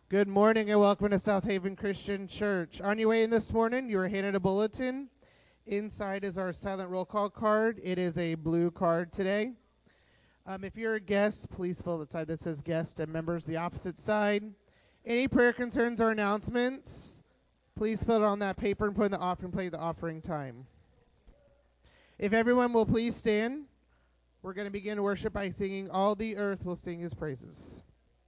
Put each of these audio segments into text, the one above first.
Good morning and welcome to South Haven Christian Church. On your way in this morning, you were handed a bulletin. Inside is our silent roll call card. It is a blue card today. If you're a guest, please fill the side that says guest and members the opposite side. Any prayer concerns or announcements, please fill it on that paper and put in the offering plate at the offering time. If everyone will please stand, we're going to begin worship by singing All the Earth Will Sing His Praises.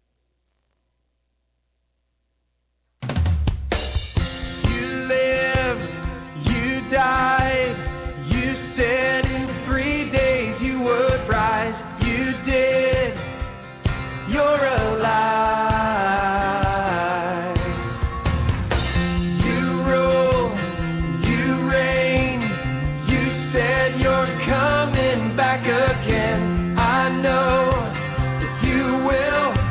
You died, you said in 3 days you would rise. You did, you're alive. You rule, you reign, you said you're coming back again. I know that you will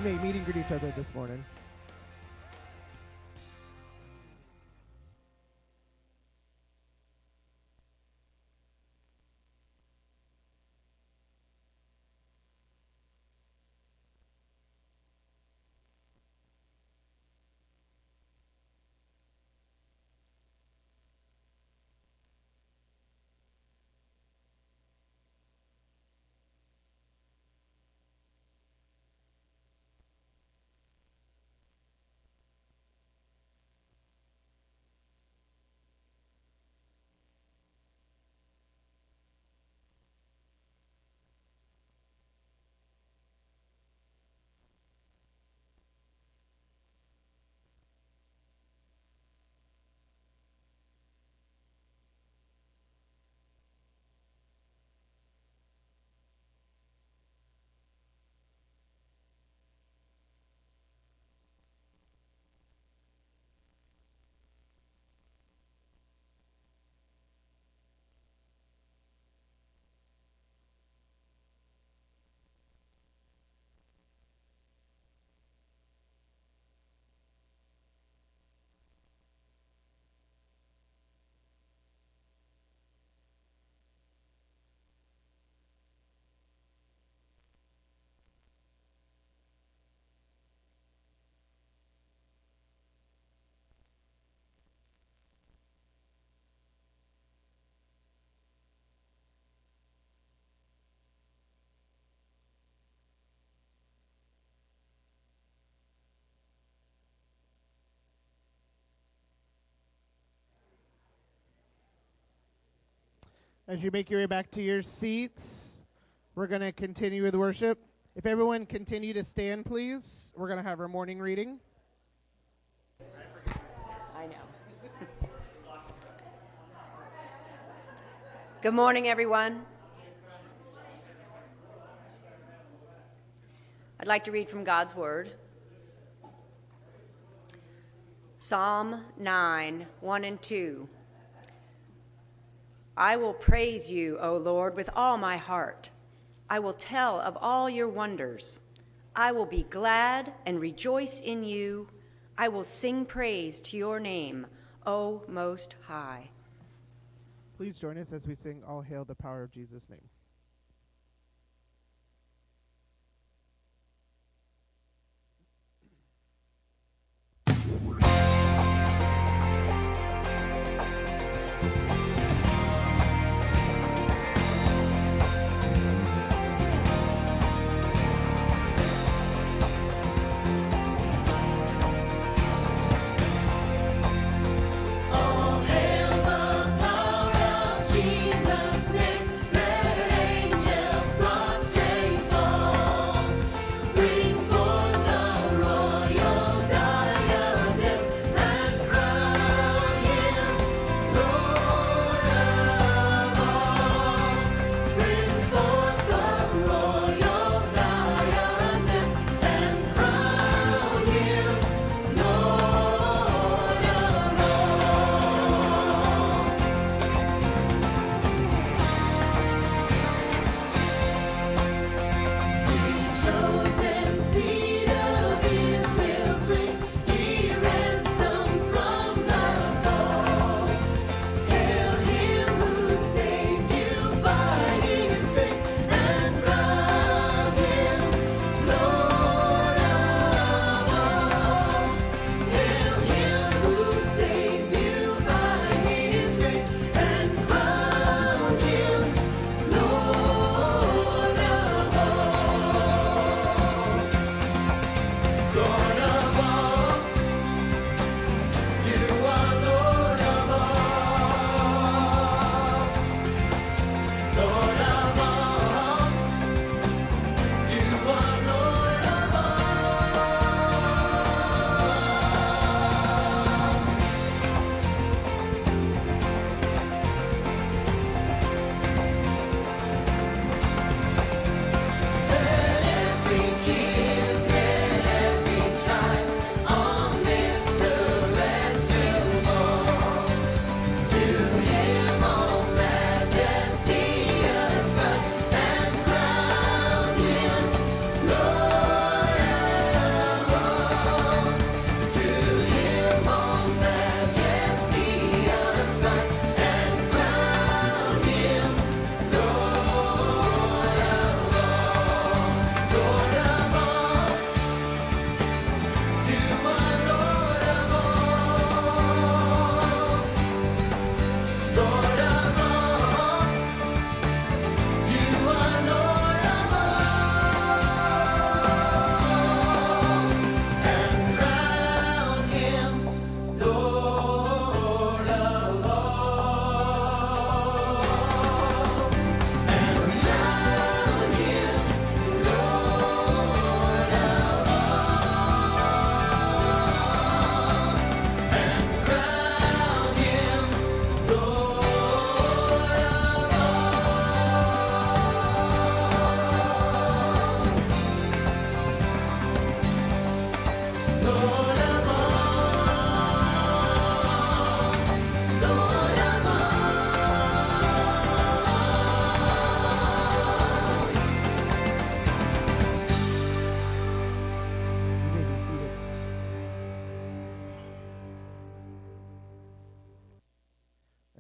may meet and greet each other this morning. As you make your way back to your seats, we're going to continue with worship. If everyone continue to stand, please. We're going to have our morning reading. I know. Good morning, everyone. I'd like to read from God's Word. Psalm 9, 1 and 2. I will praise you, O Lord, with all my heart. I will tell of all your wonders. I will be glad and rejoice in you. I will sing praise to your name, O Most High. Please join us as we sing All Hail the Power of Jesus' Name. All hail the power of Jesus' name. Let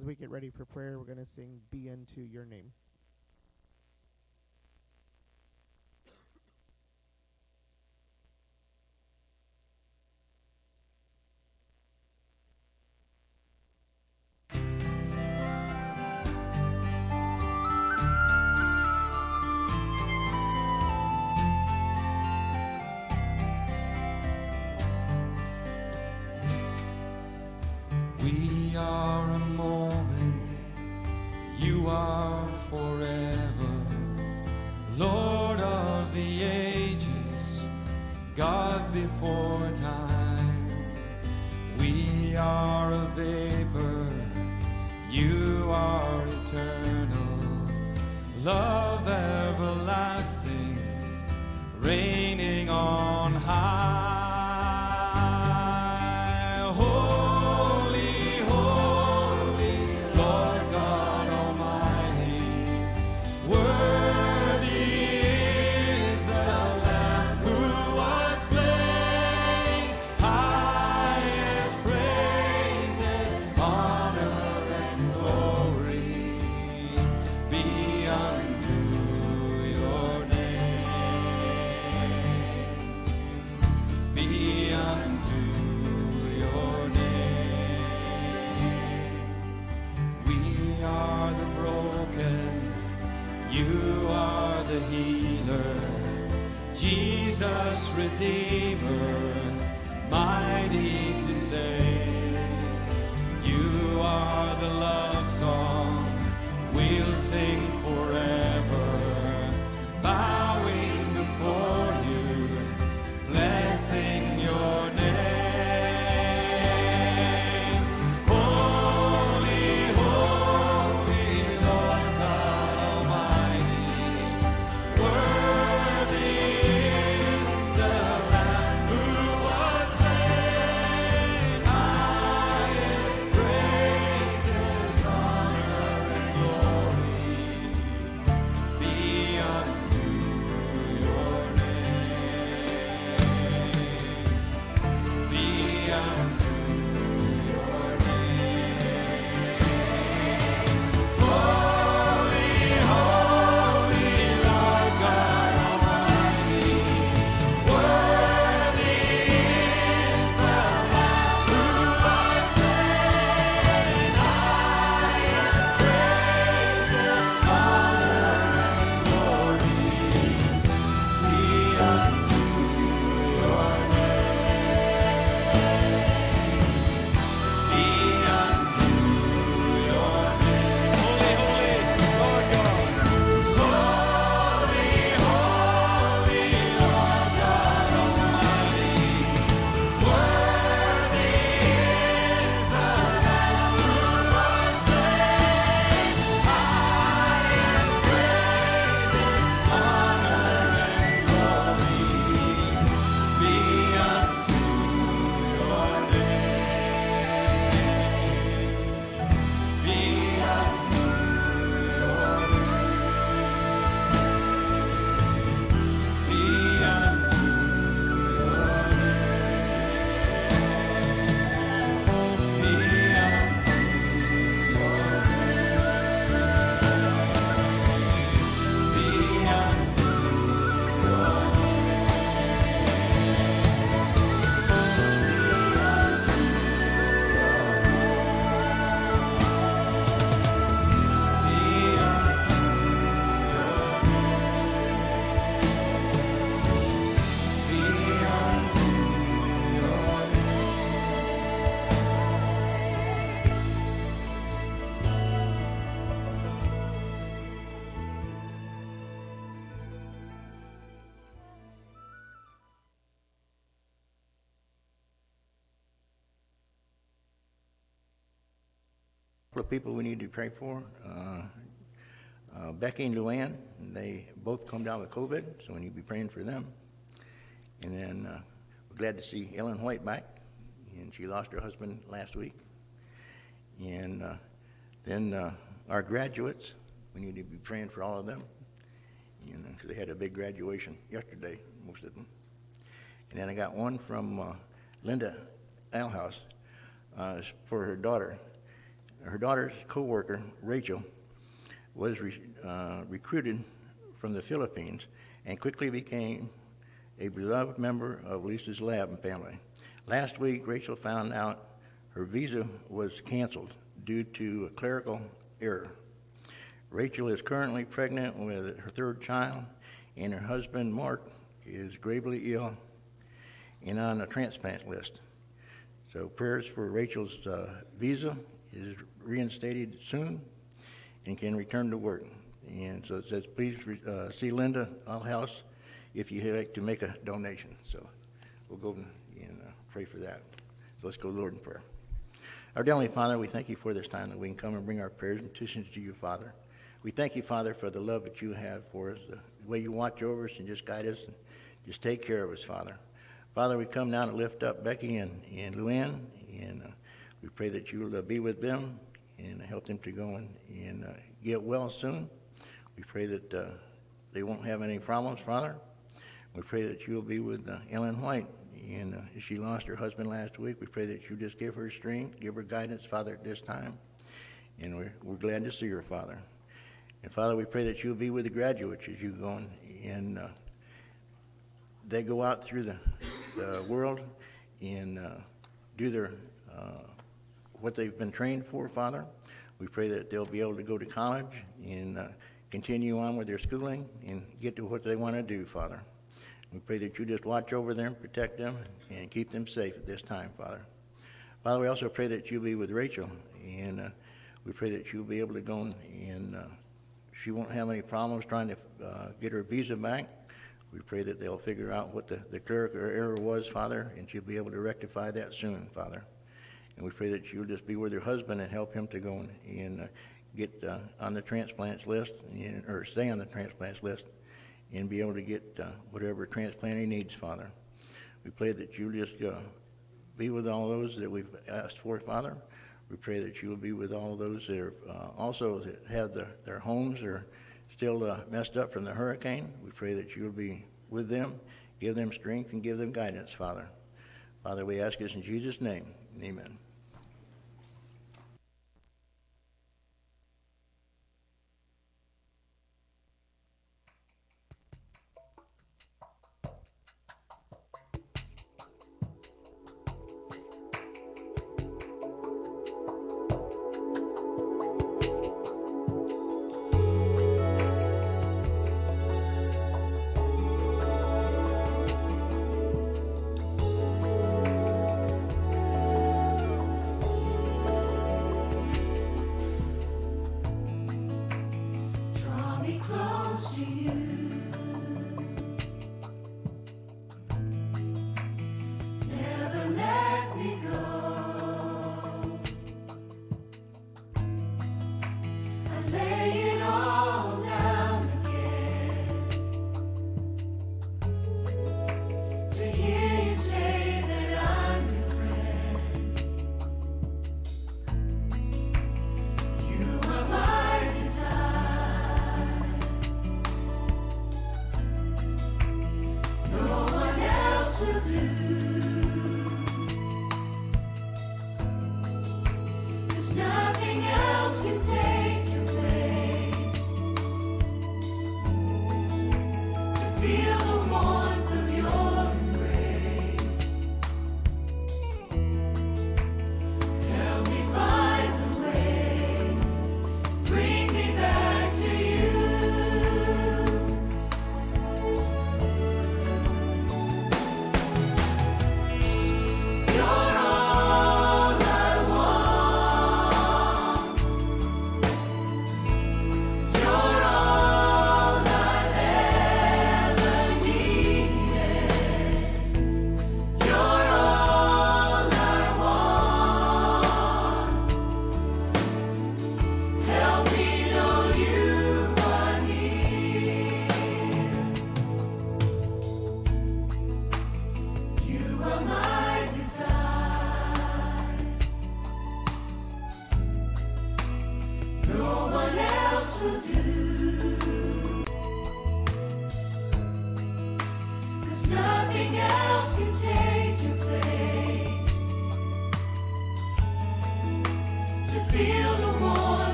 as we get ready for prayer, we're going to sing Be Unto Your Name. We are a moment, you are forever, Lord of the ages, God before time. We are a vapor, you are eternal, love everlasting, reigning on high. Jesus, Redeemer, mighty to save. You are the love song we'll sing forever, bowing before you, blessing your name. Holy, holy, Lord God Almighty, worthy is the Lamb who was slain. Highest praises, honor, and glory be unto your name. Be unto your name. Holy, holy, Lord God Almighty, worthy is the Lamb who was slain. Highest praises, honor, and glory be unto your name. Be unto your name. Holy, holy, Lord God. Holy, holy, Lord God Almighty, worthy is the Lamb who was slain. Highest praises, honor, and glory be unto your name. Be unto your name. Be unto your name. Be unto your name. Be unto your Couple of people we need to pray for. Becky and Luann, they both come down with COVID, so we need to be praying for them. And then we're glad to see Ellen White back, and she lost her husband last week. And then our graduates, we need to be praying for all of them, because they had a big graduation yesterday, most of them. And then I got one from Linda Alhouse for her daughter. her daughter's co-worker, Rachel, was recruited from the Philippines and quickly became a beloved member of Lisa's lab family. Last week, Rachel found out her visa was canceled due to a clerical error. Rachel is currently pregnant with her third child, and her husband, Mark, is gravely ill and on a transplant list. So prayers for Rachel's visa is reinstated soon and can return to work. And so it says, please see Linda Allhouse if you'd like to make a donation. So we'll go and pray for that. So let's go, Lord, in prayer. Our Heavenly Father, we thank you for this time that we can come and bring our prayers and petitions to you, Father. We thank you, Father, for the love that you have for us, the way you watch over us and just guide us and just take care of us, Father. Father, we come now to lift up Becky and Luann, and we pray that you will be with them and help them to go and get well soon. We pray that they won't have any problems, Father. We pray that you will be with Ellen White, and she lost her husband last week. We pray that you just give her strength, give her guidance, Father, at this time. And we're glad to see her, Father. And Father, we pray that you'll be with the graduates as you go and they go out through the world and do their what they've been trained for, Father. We pray that they'll be able to go to college and continue on with their schooling and get to what they want to do, Father. We pray that you just watch over them, protect them, and keep them safe at this time, Father. Father, we also pray that you'll be with Rachel, and we pray that you'll be able to go and she won't have any problems trying to get her visa back. We pray that they'll figure out what the clerical error was, Father, and she'll be able to rectify that soon, Father. And we pray that you'll just be with her husband and help him to go and get on the transplants list, or stay on the transplants list, and be able to get whatever transplant he needs, Father. We pray that you'll just be with all those that we've asked for, Father. We pray that you will be with all those that are also that have their homes are still messed up from the hurricane. We pray that you will be with them, give them strength, and give them guidance, Father. Father, we ask this in Jesus' name. Amen.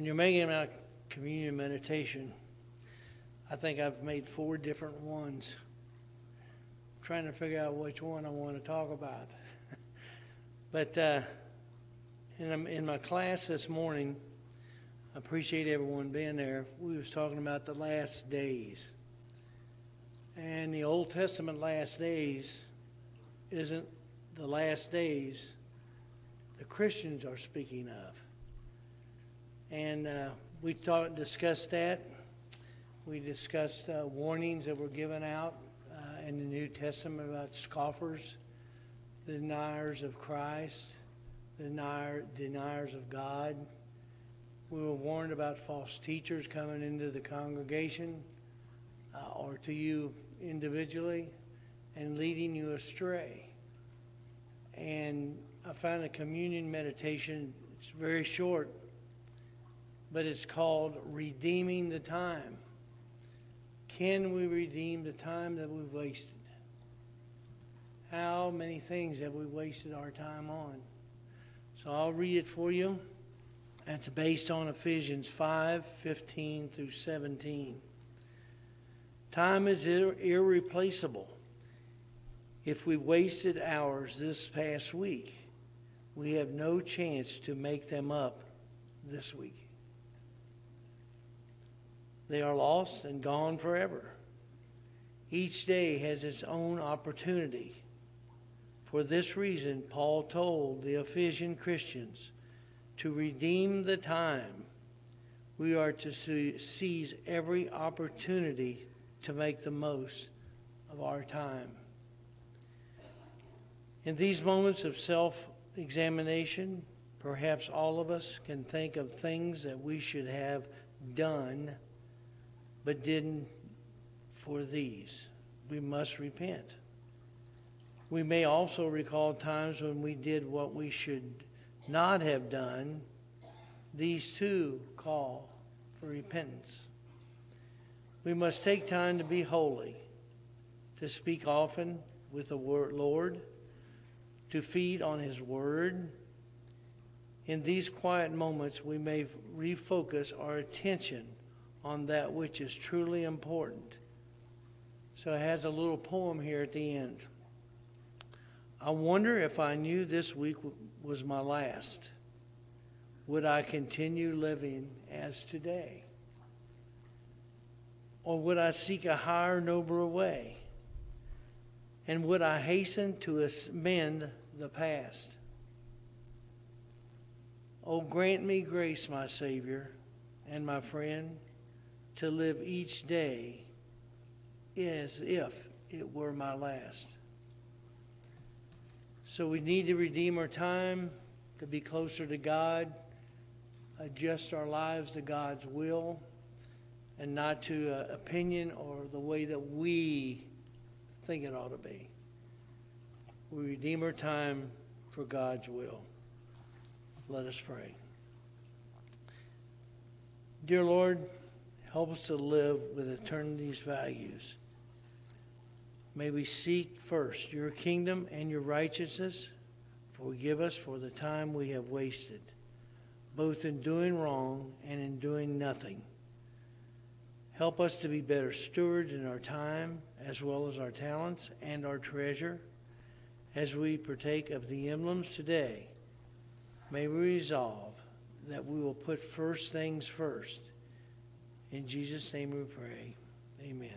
you're making a communion meditation, I think I've made 4 different ones. I'm trying to figure out which one I want to talk about. But in my class this morning, I appreciate everyone being there. We was talking about the last days. And the Old Testament last days isn't the last days the Christians are speaking of. And we discussed that. We discussed warnings that were given out in the New Testament about scoffers, the deniers of Christ, the deniers of God. We were warned about false teachers coming into the congregation or to you individually and leading you astray. And I found a communion meditation. It's very short, but it's called Redeeming the Time. Can we redeem the time that we've wasted? How many things have we wasted our time on? So I'll read it for you. It's based on Ephesians 5:15 through 17. Time is irreplaceable. If we wasted hours this past week, we have no chance to make them up this week. They are lost and gone forever. Each day has its own opportunity. For this reason, Paul told the Ephesian Christians to redeem the time. We are to seize every opportunity to make the most of our time. In these moments of self-examination, perhaps all of us can think of things that we should have done but didn't. For these, we must repent. We may also recall times when we did what we should not have done. These too call for repentance. We must take time to be holy, to speak often with the Lord, to feed on His Word. In these quiet moments, we may refocus our attention on that which is truly important. So it has a little poem here at the end. I wonder if I knew this week was my last, would I continue living as today? Or would I seek a higher, nobler way? And would I hasten to amend the past? Oh, grant me grace, my Savior and my friend, to live each day as if it were my last. So we need to redeem our time to be closer to God, adjust our lives to God's will, and not to opinion or the way that we think it ought to be. We redeem our time for God's will. Let us pray. Dear Lord, help us to live with eternity's values. May we seek first your kingdom and your righteousness. Forgive us for the time we have wasted, both in doing wrong and in doing nothing. Help us to be better stewards in our time, as well as our talents and our treasure. As we partake of the emblems today, may we resolve that we will put first things first. In Jesus' name we pray. Amen.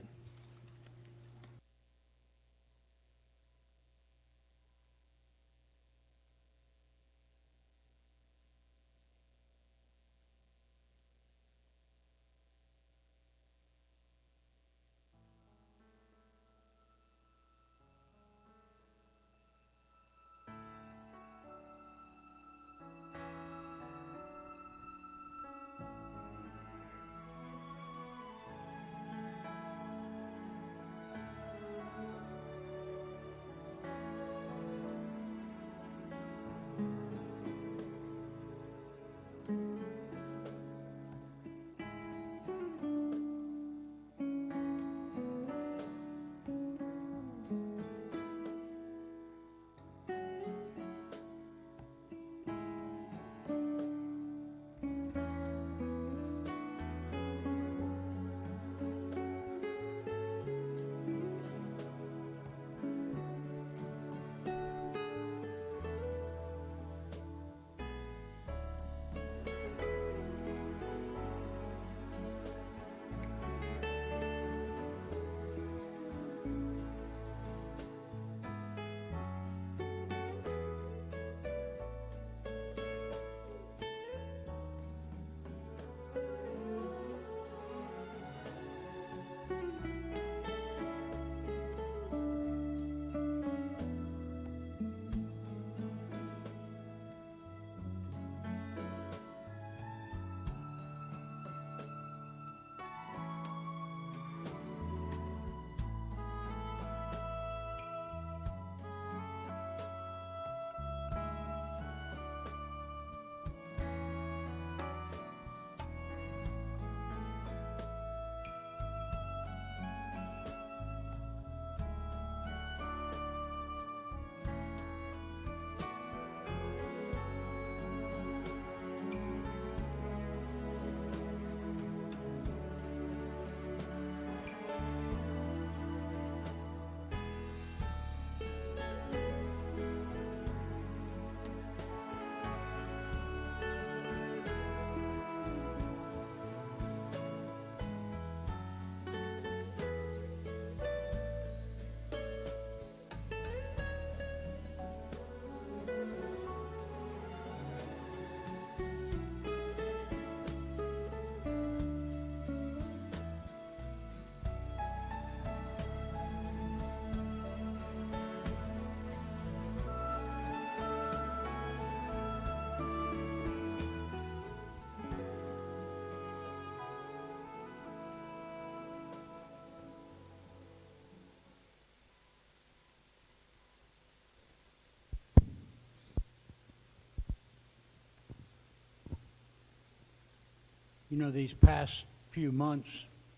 You know, these past few months,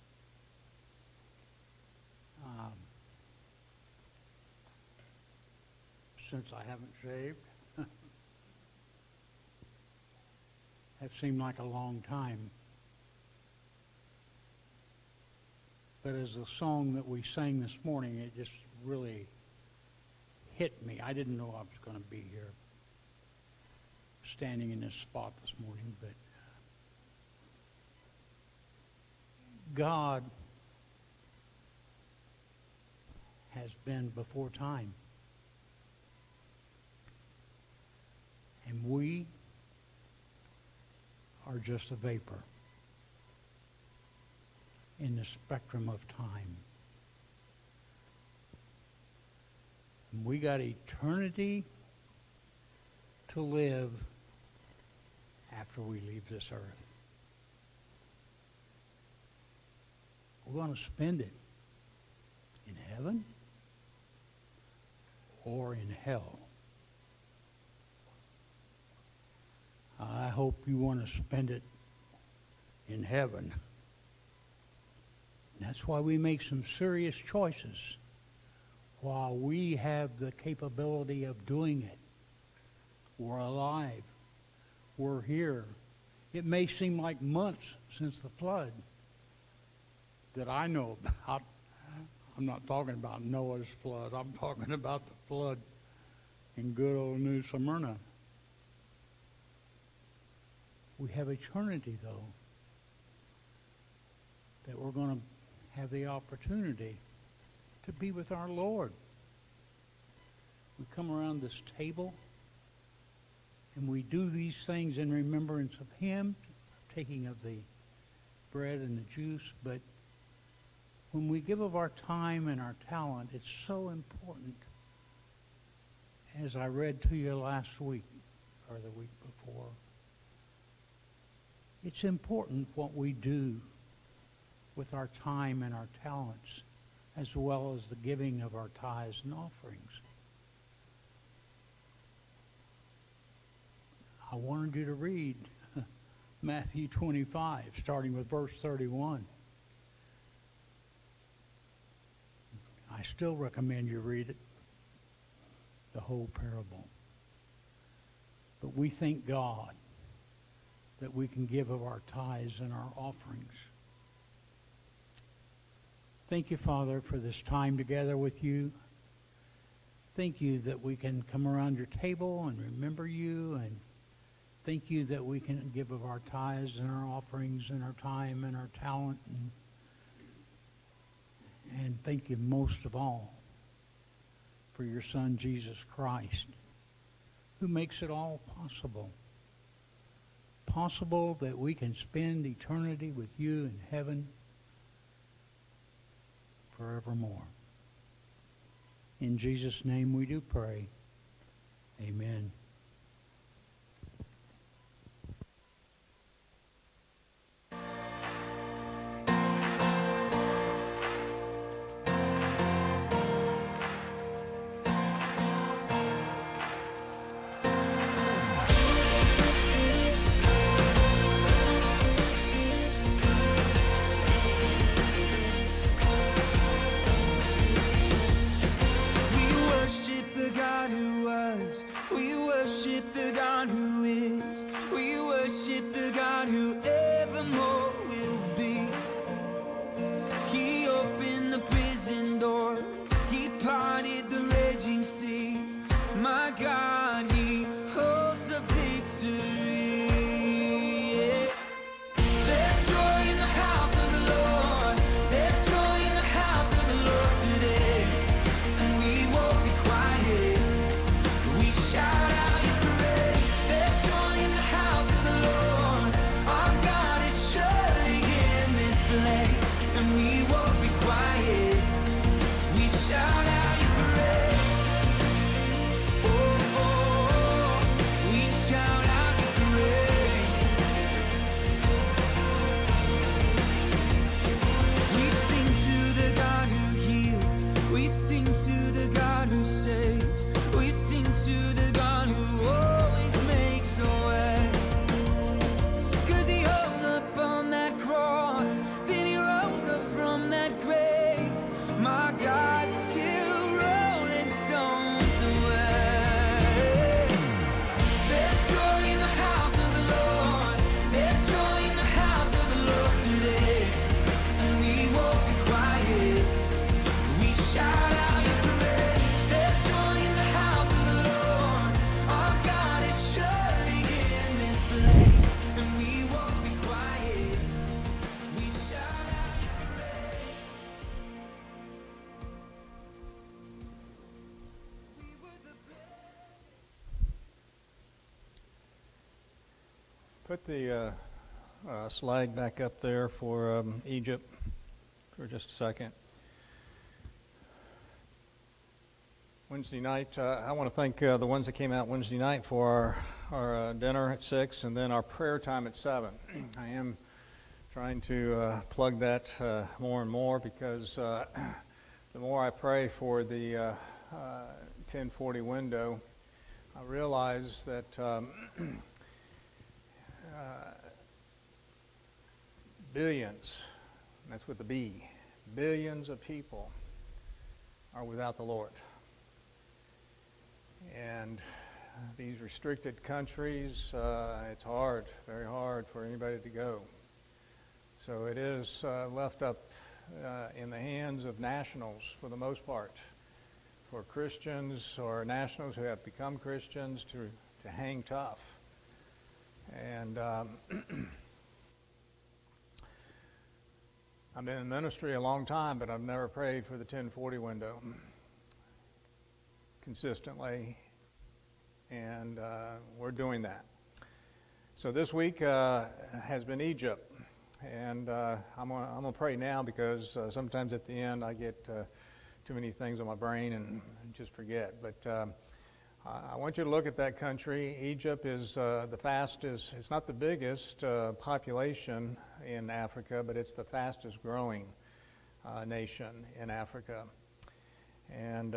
since I haven't shaved, have seemed like a long time. But as the song that we sang this morning, it just really hit me. I didn't know I was going to be here standing in this spot this morning, but God has been before time. And we are just a vapor in the spectrum of time. And we got eternity to live after we leave this earth. We're going to spend it in heaven or in hell. I hope you want to spend it in heaven. That's why we make some serious choices while we have the capability of doing it. We're alive. We're here. It may seem like months since the flood that I know about. I'm not talking about Noah's flood. I'm talking about the flood in good old New Smyrna. We have eternity, though, that we're going to have the opportunity to be with our Lord. We come around this table and we do these things in remembrance of Him, taking of the bread and the juice, but when we give of our time and our talent, it's so important. As I read to you last week, or the week before, it's important what we do with our time and our talents, as well as the giving of our tithes and offerings. I wanted you to read Matthew 25, starting with verse 31. I still recommend you read it, the whole parable. But we thank God that we can give of our tithes and our offerings. Thank you, Father, for this time together with you. Thank you that we can come around your table and remember you, and thank you that we can give of our tithes and our offerings and our time and our talent. And thank you most of all for your Son, Jesus Christ, who makes it all possible. Possible that we can spend eternity with you in heaven forevermore. In Jesus' name we do pray. Amen. We worship the God who was. We worship Put the slide back up there for Egypt for just a second. Wednesday night, I want to thank the ones that came out Wednesday night for our dinner at 6 and then our prayer time at 7. I am trying to plug that more and more because the more I pray for the 1040 window, I realize that billions, that's with the B, billions of people are without the Lord. And these restricted countries, it's hard, very hard for anybody to go. So it is left up in the hands of nationals for the most part, for Christians or nationals who have become Christians to hang tough. And I've been in ministry a long time, but I've never prayed for the 1040 window consistently, and we're doing that. So this week has been Egypt, and I'm gonna pray now because sometimes at the end I get too many things on my brain and just forget. But I want you to look at that country. Egypt is the fastest. It's not the biggest population in Africa, but it's the fastest growing nation in Africa, and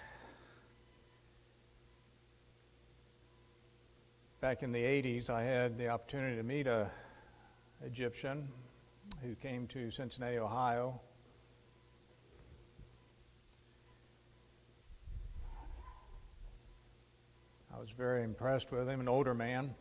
back in the 80s, I had the opportunity to meet an Egyptian who came to Cincinnati, Ohio. I was very impressed with him, an older man.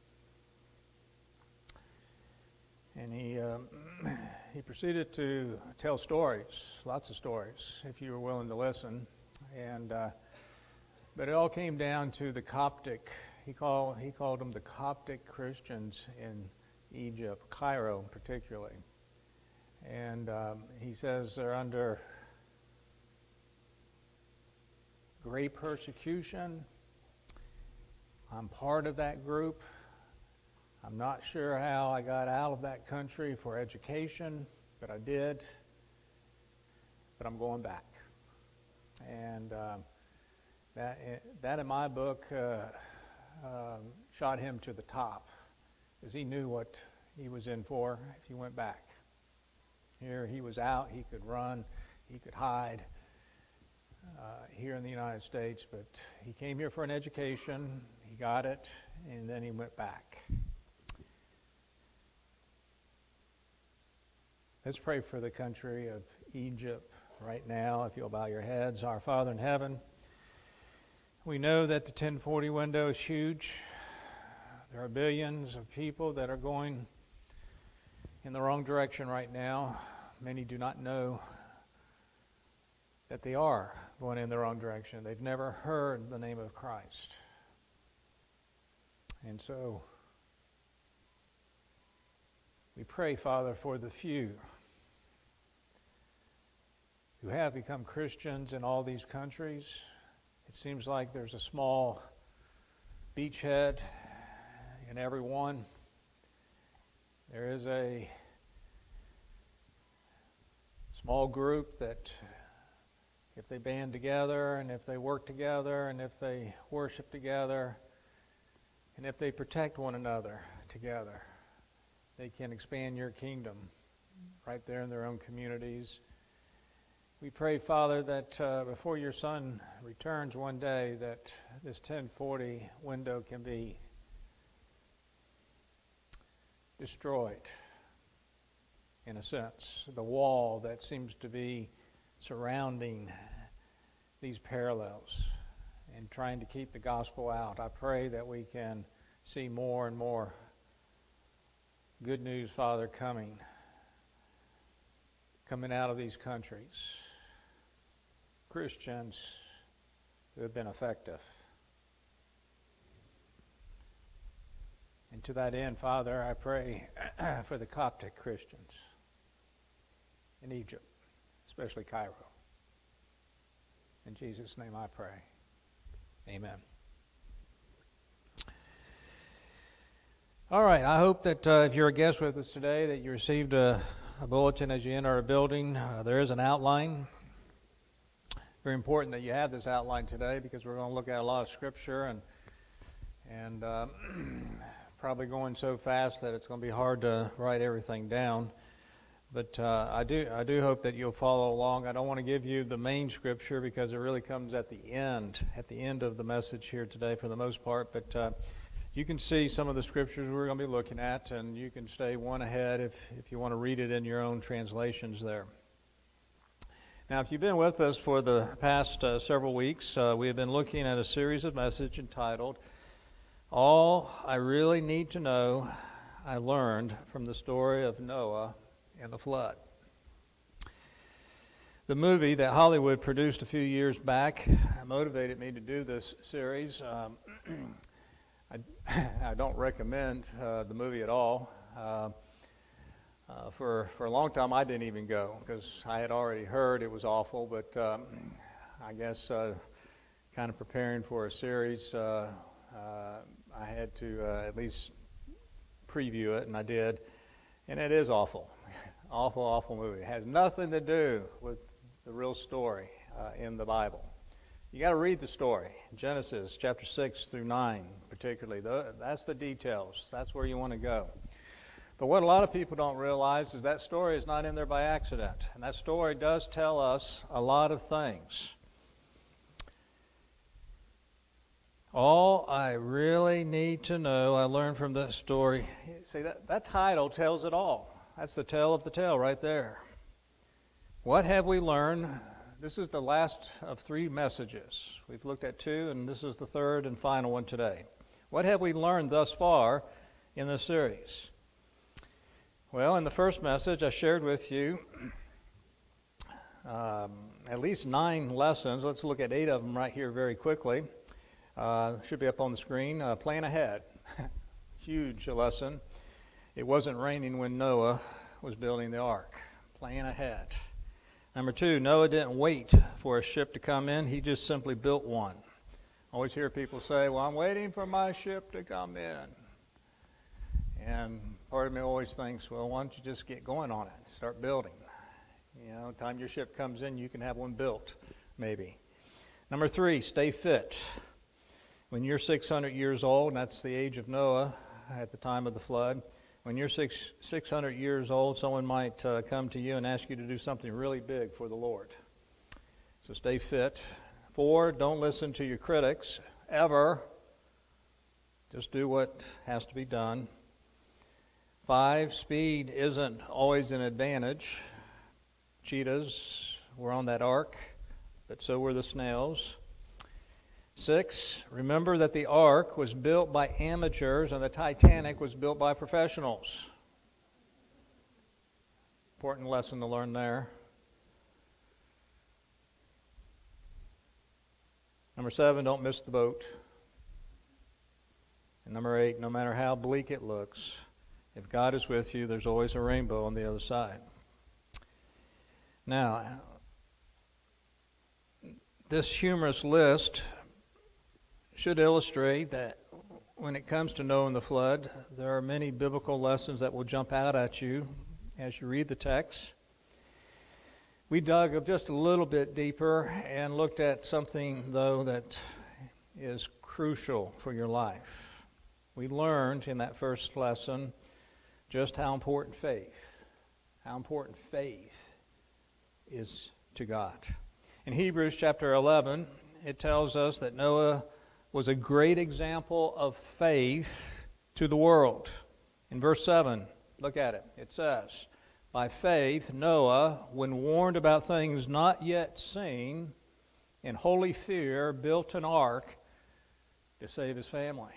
And he proceeded to tell stories, lots of stories, if you were willing to listen. And but it all came down to the Coptic. He called them the Coptic Christians in Egypt, Cairo particularly. And he says they're under great persecution. I'm part of that group. I'm not sure how I got out of that country for education, but I did. But I'm going back. And that in my book shot him to the top, because he knew what he was in for if he went back. Here he was out, he could run, he could hide here in the United States, but he came here for an education, he got it, and then he went back. Let's pray for the country of Egypt right now, if you'll bow your heads. Our Father in heaven, we know that the 1040 window is huge. There are billions of people that are going in the wrong direction right now. Many do not know that they are going in the wrong direction. They've never heard the name of Christ. And so we pray, Father, for the few who have become Christians in all these countries. It seems like there's a small beachhead in every one. There is a small group that, if they band together and if they work together and if they worship together and if they protect one another together, they can expand your kingdom right there in their own communities. We pray, Father, that before your Son returns one day, that this 1040 window can be destroyed, in a sense. The wall that seems to be surrounding these parallels and trying to keep the gospel out. I pray that we can see more and more good news, Father, coming out of these countries. Christians who have been effective. And to that end, Father, I pray for the Coptic Christians in Egypt, especially Cairo. In Jesus' name I pray. Amen. All right, I hope that if you're a guest with us today that you received a bulletin as you enter our building. There is an outline. Very important that you have this outline today because we're going to look at a lot of scripture and probably going so fast that it's going to be hard to write everything down. But I do hope that you'll follow along. I don't want to give you the main scripture because it really comes at the end of the message here today for the most part. But you can see some of the scriptures we're going to be looking at, and you can stay one ahead if you want to read it in your own translations there. Now, if you've been with us for the past several weeks, we have been looking at a series of messages entitled, All I Really Need to Know I Learned from the Story of Noah and the Flood. The movie that Hollywood produced a few years back motivated me to do this series. I don't recommend the movie at all. For a long time, I didn't even go because I had already heard it was awful. But I guess kind of preparing for a series, I had to at least preview it, and I did. And it is awful. Awful movie. It has nothing to do with the real story in the Bible. You got to read the story. Genesis chapter 6 through 9 particularly. That's the details. That's where you want to go. But what a lot of people don't realize is that story is not in there by accident. And that story does tell us a lot of things. All I really need to know I learned from this story. See, that title tells it all. That's the tale of the tale right there. What have we learned? This is the last of 3 messages. We've looked at 2, and this is the third and final one today. What have we learned thus far in this series? Well, in the first message, I shared with you at least 9 lessons. Let's look at 8 of them right here very quickly. Should be up on the screen. Plan ahead. Huge lesson. It wasn't raining when Noah was building the ark. Plan ahead. Number 2, Noah didn't wait for a ship to come in. He just simply built one. I always hear people say, well, I'm waiting for my ship to come in. And part of me always thinks, well, why don't you just get going on it? Start building. You know, time your ship comes in, you can have one built, maybe. Number 3, stay fit. When you're 600 years old, and that's the age of Noah at the time of the flood, when you're 600 years old, someone might come to you and ask you to do something really big for the Lord. So stay fit. 4, don't listen to your critics, ever. Just do what has to be done. 5, speed isn't always an advantage. Cheetahs were on that ark, but so were the snails. 6, remember that the ark was built by amateurs and the Titanic was built by professionals. Important lesson to learn there. Number 7, don't miss the boat. And number 8, no matter how bleak it looks, if God is with you, there's always a rainbow on the other side. Now, this humorous list should illustrate that when it comes to Noah and the flood, there are many biblical lessons that will jump out at you as you read the text. We dug just a little bit deeper and looked at something, though, that is crucial for your life. We learned in that first lesson just how important faith is to God. In Hebrews chapter 11, it tells us that Noah was a great example of faith to the world. In verse 7, look at it. It says, by faith, Noah, when warned about things not yet seen, in holy fear, built an ark to save his family.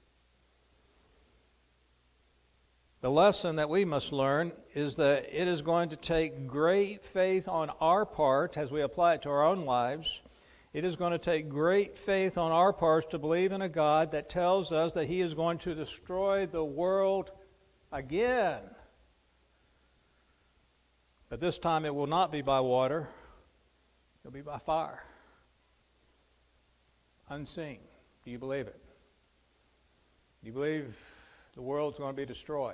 The lesson that we must learn is that it is going to take great faith on our part as we apply it to our own lives. It is going to take great faith on our parts to believe in a God that tells us that He is going to destroy the world again. But this time it will not be by water. It will be by fire. Unseen. Do you believe it? Do you believe the world's going to be destroyed?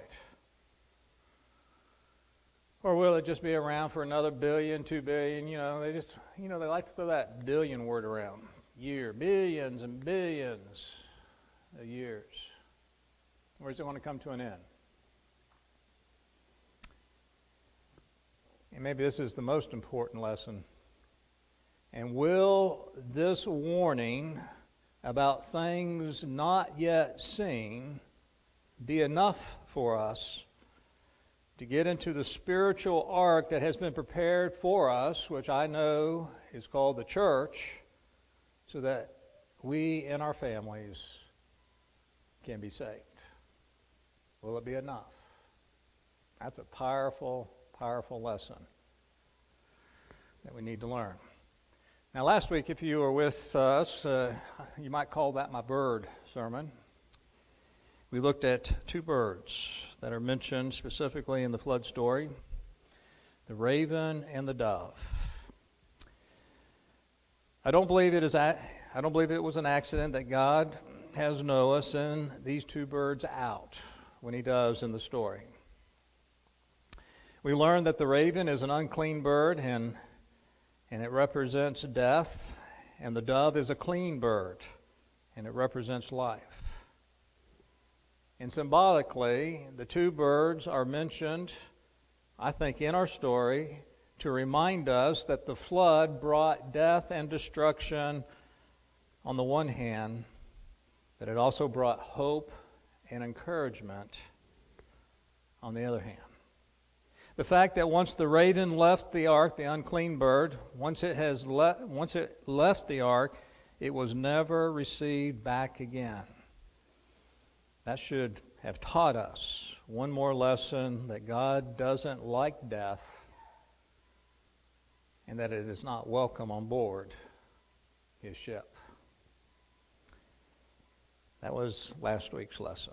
Or will it just be around for another billion, 2 billion? They like to throw that billion word around. Billions and billions of years. Or is it going to come to an end? And maybe this is the most important lesson. And will this warning about things not yet seen be enough for us to get into the spiritual ark that has been prepared for us, which I know is called the church, so that we and our families can be saved? Will it be enough? That's a powerful, powerful lesson that we need to learn. Now, last week, if you were with us, you might call that my bird sermon. We looked at two birds that are mentioned specifically in the flood story, the raven and the dove. I don't believe it was an accident that God has Noah send these two birds out when he does in the story. We learn that the raven is an unclean bird and it represents death, and the dove is a clean bird and it represents life. And symbolically, the two birds are mentioned, I think, in our story to remind us that the flood brought death and destruction on the one hand, but it also brought hope and encouragement on the other hand. The fact that once the raven left the ark, the unclean bird, once it left the ark, it was never received back again. That should have taught us one more lesson, that God doesn't like death and that it is not welcome on board his ship. That was last week's lesson.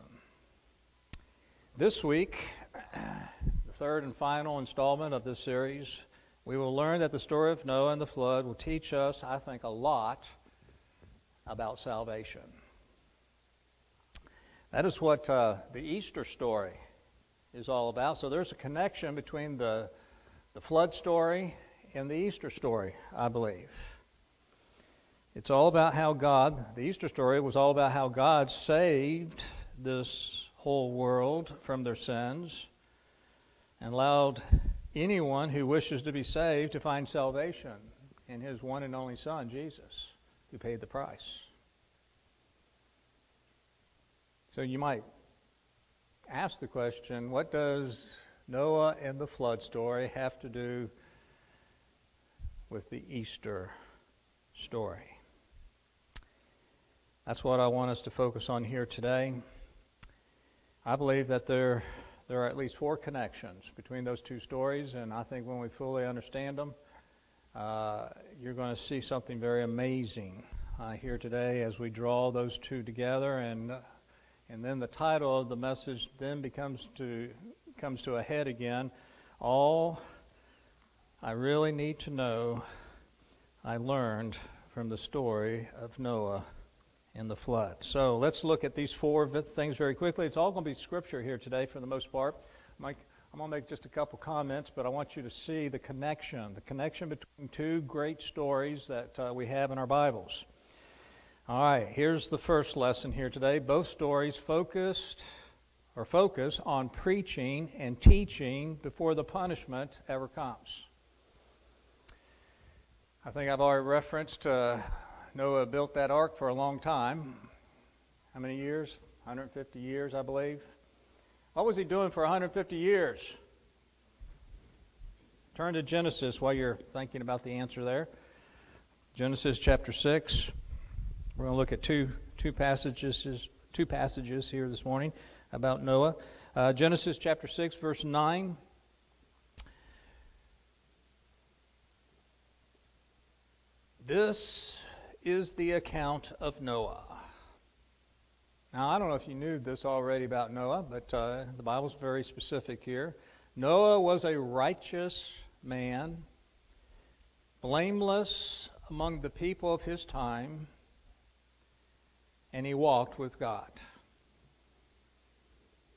This week, the third and final installment of this series, we will learn that the story of Noah and the flood will teach us, I think, a lot about salvation. That is what the Easter story is all about. So there's a connection between the flood story and the Easter story, I believe. It's all about how the Easter story was all about how God saved this whole world from their sins and allowed anyone who wishes to be saved to find salvation in his one and only Son, Jesus, who paid the price. So you might ask the question, what does Noah and the flood story have to do with the Easter story? That's what I want us to focus on here today. I believe that there are at least 4 connections between those two stories, and I think when we fully understand them, you're going to see something very amazing here today as we draw those two together, and then the title of the message then comes to a head again. All I really need to know, I learned from the story of Noah and the flood. So let's look at these 4 things very quickly. It's all going to be scripture here today for the most part. I'm going to make just a couple comments, but I want you to see the connection between two great stories that we have in our Bibles. All right, here's the first lesson here today. Both stories focus on preaching and teaching before the punishment ever comes. I think I've already referenced Noah built that ark for a long time. How many years? 150 years, I believe. What was he doing for 150 years? Turn to Genesis while you're thinking about the answer there. Genesis chapter 6. We're going to look at two passages here this morning about Noah. Genesis chapter 6, verse 9. This is the account of Noah. Now, I don't know if you knew this already about Noah, but the Bible's very specific here. Noah was a righteous man, blameless among the people of his time, and he walked with God.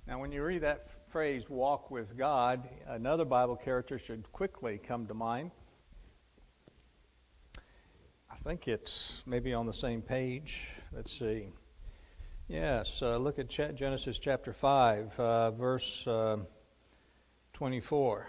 Now, when you read that phrase, walk with God, another Bible character should quickly come to mind. I think it's maybe on the same page. Let's see. Yes, look at Genesis chapter 5, verse 24.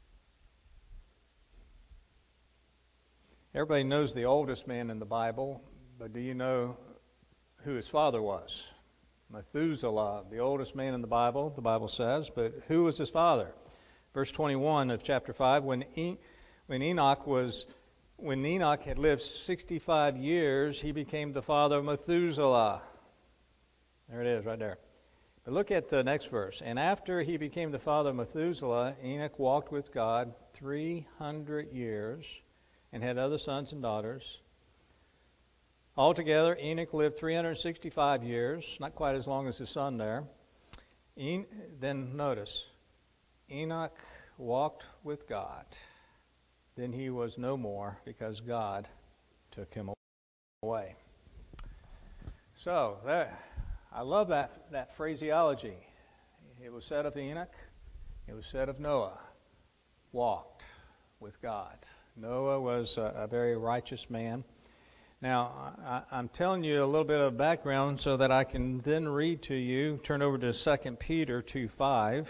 Everybody knows the oldest man in the Bible, but do you know who his father was? Methuselah, the oldest man in the Bible says, but who was his father? Verse 21 of chapter 5, when Enoch had lived 65 years, he became the father of Methuselah. There it is, right there. But look at the next verse. And after he became the father of Methuselah, Enoch walked with God 300 years and had other sons and daughters. Altogether, Enoch lived 365 years, not quite as long as his son there. Then notice, Enoch walked with God. Then he was no more because God took him away. So, I love that phraseology. It was said of Enoch, it was said of Noah, walked with God. Noah was a very righteous man. Now, I'm telling you a little bit of background so that I can then read to you. Turn over to 2 Peter 2:5.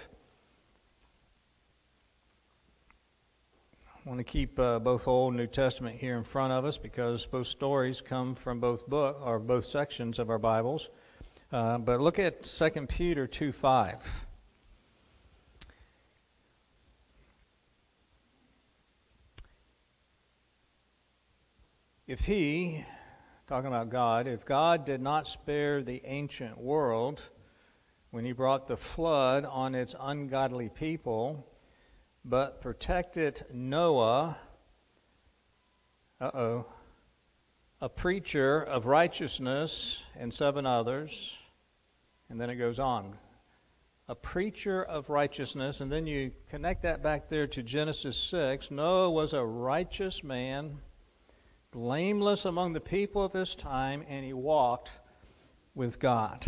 I want to keep both Old and New Testament here in front of us because both stories come from both sections of our Bibles. But look at 2 Peter 2:5. If he, talking about God, if God did not spare the ancient world when he brought the flood on its ungodly people, but protected Noah, a preacher of righteousness, and 7 others, and then it goes on. A preacher of righteousness, and then you connect that back there to Genesis 6. Noah was a righteous man, blameless among the people of his time, and he walked with God.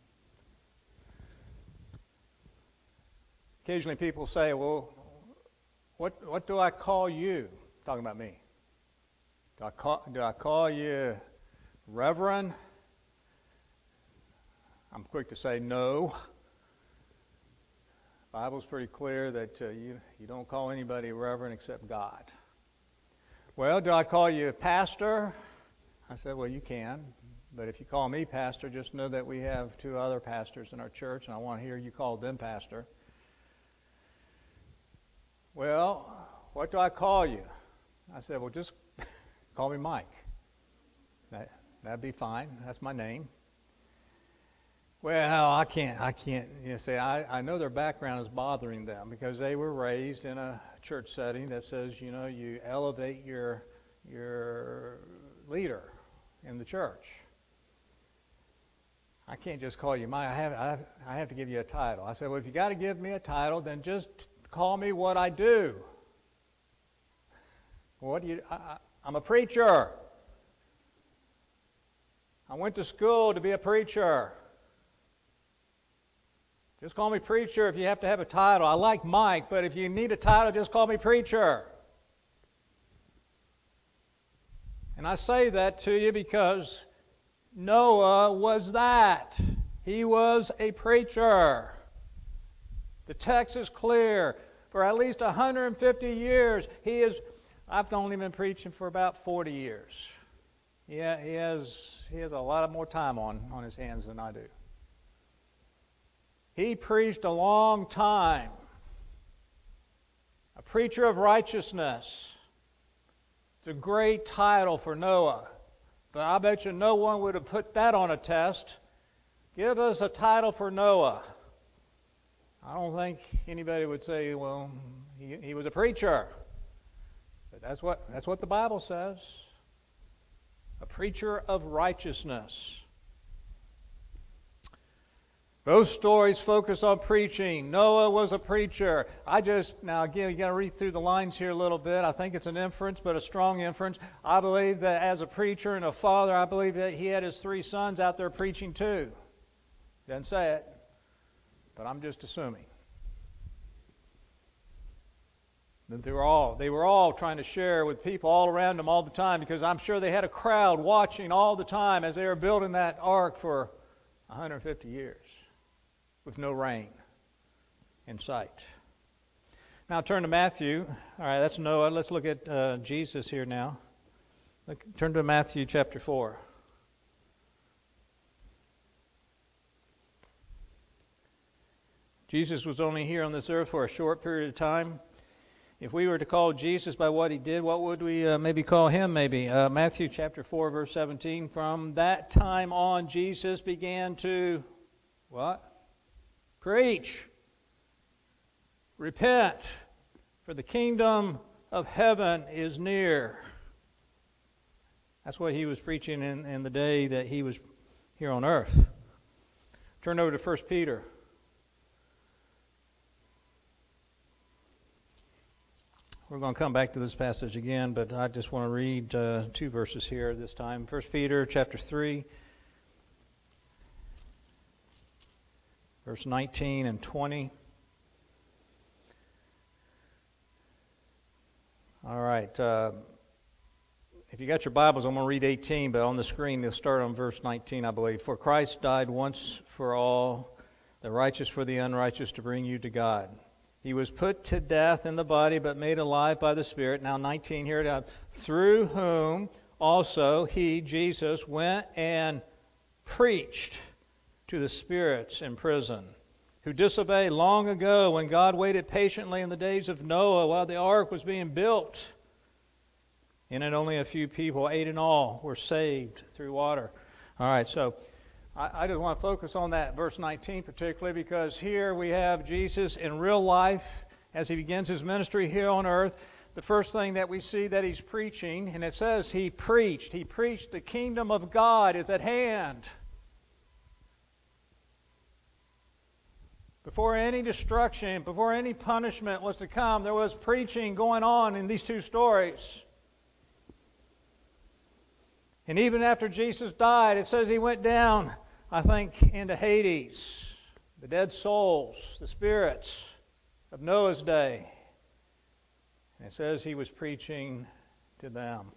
Occasionally people say, well, what do I call you? Talking about me. Do I call you Reverend? I'm quick to say no. The Bible's pretty clear that you don't call anybody Reverend except God. Well, do I call you pastor? I said, well, you can. But if you call me pastor, just know that we have 2 other pastors in our church, and I want to hear you call them pastor. Well, what do I call you? I said, well, just call me Mike. That'd be fine. That's my name. Well, I can't. Say, I know their background is bothering them because they were raised in a church setting that says, you elevate your leader in the church. I can't just call you Mike. I have to give you a title. I said, well, if you got to give me a title, then just call me what I do. What do you? I'm a preacher. I went to school to be a preacher. Just call me preacher if you have to have a title. I like Mike, but if you need a title, just call me preacher. And I say that to you because Noah was that. He was a preacher. The text is clear. For at least 150 years, I've only been preaching for about 40 years. Yeah, he has a lot more time on his hands than I do. He preached a long time. A preacher of righteousness. It's a great title for Noah. But I bet you no one would have put that on a test. Give us a title for Noah. I don't think anybody would say, well, he was a preacher. But that's what the Bible says. A preacher of righteousness. Both stories focus on preaching. Noah was a preacher. Now again, you got to read through the lines here a little bit. I think it's an inference, but a strong inference. I believe that as a preacher and a father, I believe that he had his 3 sons out there preaching too. Doesn't say it. but I'm just assuming that they were all trying to share with people all around them all the time, because I'm sure they had a crowd watching all the time as they were building that ark for 150 years with no rain in sight. Now turn to Matthew. All right, that's Noah. Let's look at Jesus here now. Turn to Matthew chapter 4. Jesus was only here on this earth for a short period of time. If we were to call Jesus by what he did, what would we maybe call him? Matthew chapter 4, verse 17. From that time on, Jesus began to what? Preach. Repent, for the kingdom of heaven is near. That's what he was preaching in the day that he was here on earth. Turn over to 1 Peter. We're going to come back to this passage again, but I just want to read 2 verses here this time. 1 Peter chapter 3, verse 19 and 20. All right. If you got your Bibles, I'm going to read 18, but on the screen they'll start on verse 19, I believe. For Christ died once for all, the righteous for the unrighteous, to bring you to God. He was put to death in the body, but made alive by the Spirit. Now 19 here. Through whom also he, Jesus, went and preached to the spirits in prison, who disobeyed long ago when God waited patiently in the days of Noah while the ark was being built. In it only a few people, 8 in all, were saved through water. All right, so I just want to focus on that verse 19 particularly, because here we have Jesus in real life as he begins his ministry here on earth. The first thing that we see that he's preaching, and it says he preached the kingdom of God is at hand. Before any destruction, before any punishment was to come, there was preaching going on in these two stories. And even after Jesus died, it says he went down, I think, into Hades, the dead souls, the spirits of Noah's day. And it says he was preaching to them.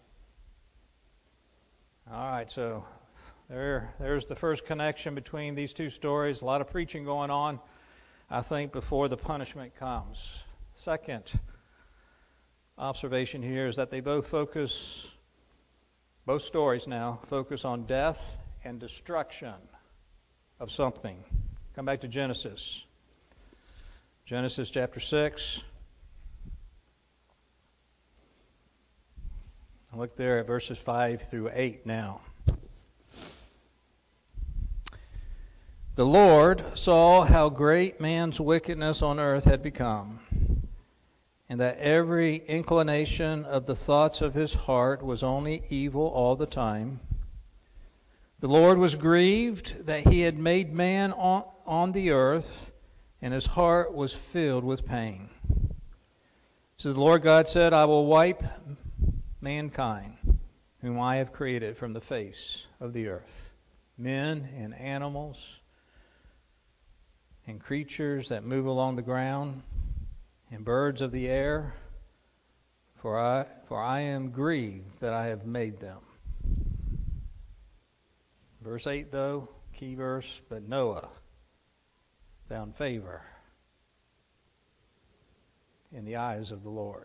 All right, so there's the first connection between these two stories. A lot of preaching going on, I think, before the punishment comes. Second observation here is that they both stories now focus on death and destruction of something. Come back to Genesis. Genesis chapter 6. Look there at verses 5 through 8 now. The Lord saw how great man's wickedness on earth had become, and that every inclination of the thoughts of his heart was only evil all the time. The Lord was grieved that he had made man on the earth, and his heart was filled with pain. So the Lord God said, I will wipe mankind, whom I have created from the face of the earth, men and animals and creatures that move along the ground, and birds of the air, for I am grieved that I have made them. Verse 8, though, key verse, but Noah found favor in the eyes of the Lord.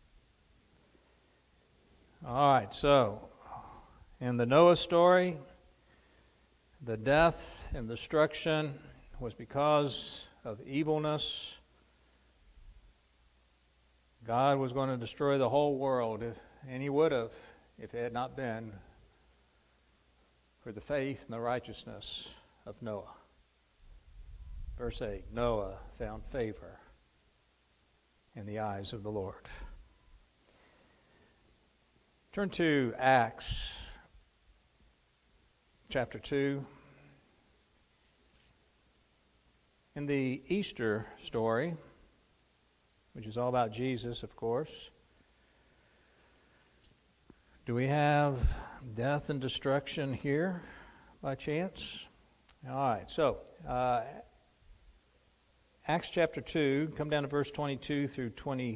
All right, so in the Noah story, the death and destruction was because of evilness. God was going to destroy the whole world, and he would have if it had not been for the faith and the righteousness of Noah. Verse 8, Noah found favor in the eyes of the Lord. Turn to Acts chapter 2. In the Easter story, which is all about Jesus, of course, do we have death and destruction here by chance? All right, so Acts chapter 2, come down to verse 22 through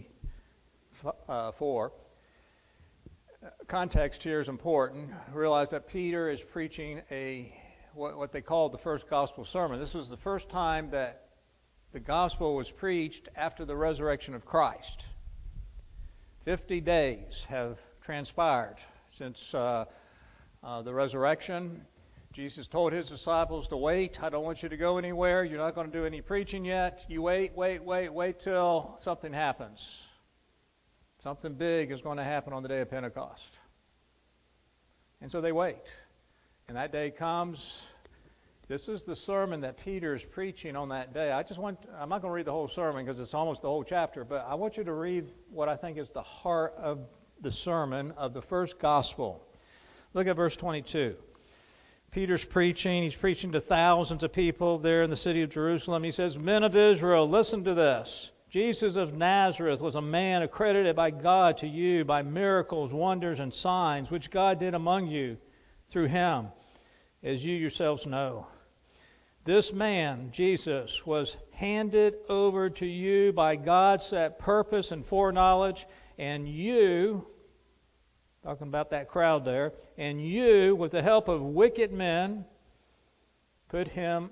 24. Context here is important. Realize that Peter is preaching what they call the first gospel sermon. This was the first time that the gospel was preached after the resurrection of Christ. 50 days have transpired since the resurrection. Jesus told his disciples to wait. I don't want you to go anywhere. You're not going to do any preaching yet. You wait till something happens. Something big is going to happen on the day of Pentecost. And so they wait. And that day comes. This is the sermon that Peter is preaching on that day. I'm not going to read the whole sermon because it's almost the whole chapter, but I want you to read what I think is the heart of the sermon of the first gospel. Look at verse 22. Peter's preaching. He's preaching to thousands of people there in the city of Jerusalem. He says, "Men of Israel, listen to this. Jesus of Nazareth was a man accredited by God to you by miracles, wonders, and signs, which God did among you through him, as you yourselves know. This man, Jesus, was handed over to you by God's set purpose and foreknowledge, and you," talking about that crowd there, "and you, with the help of wicked men, put him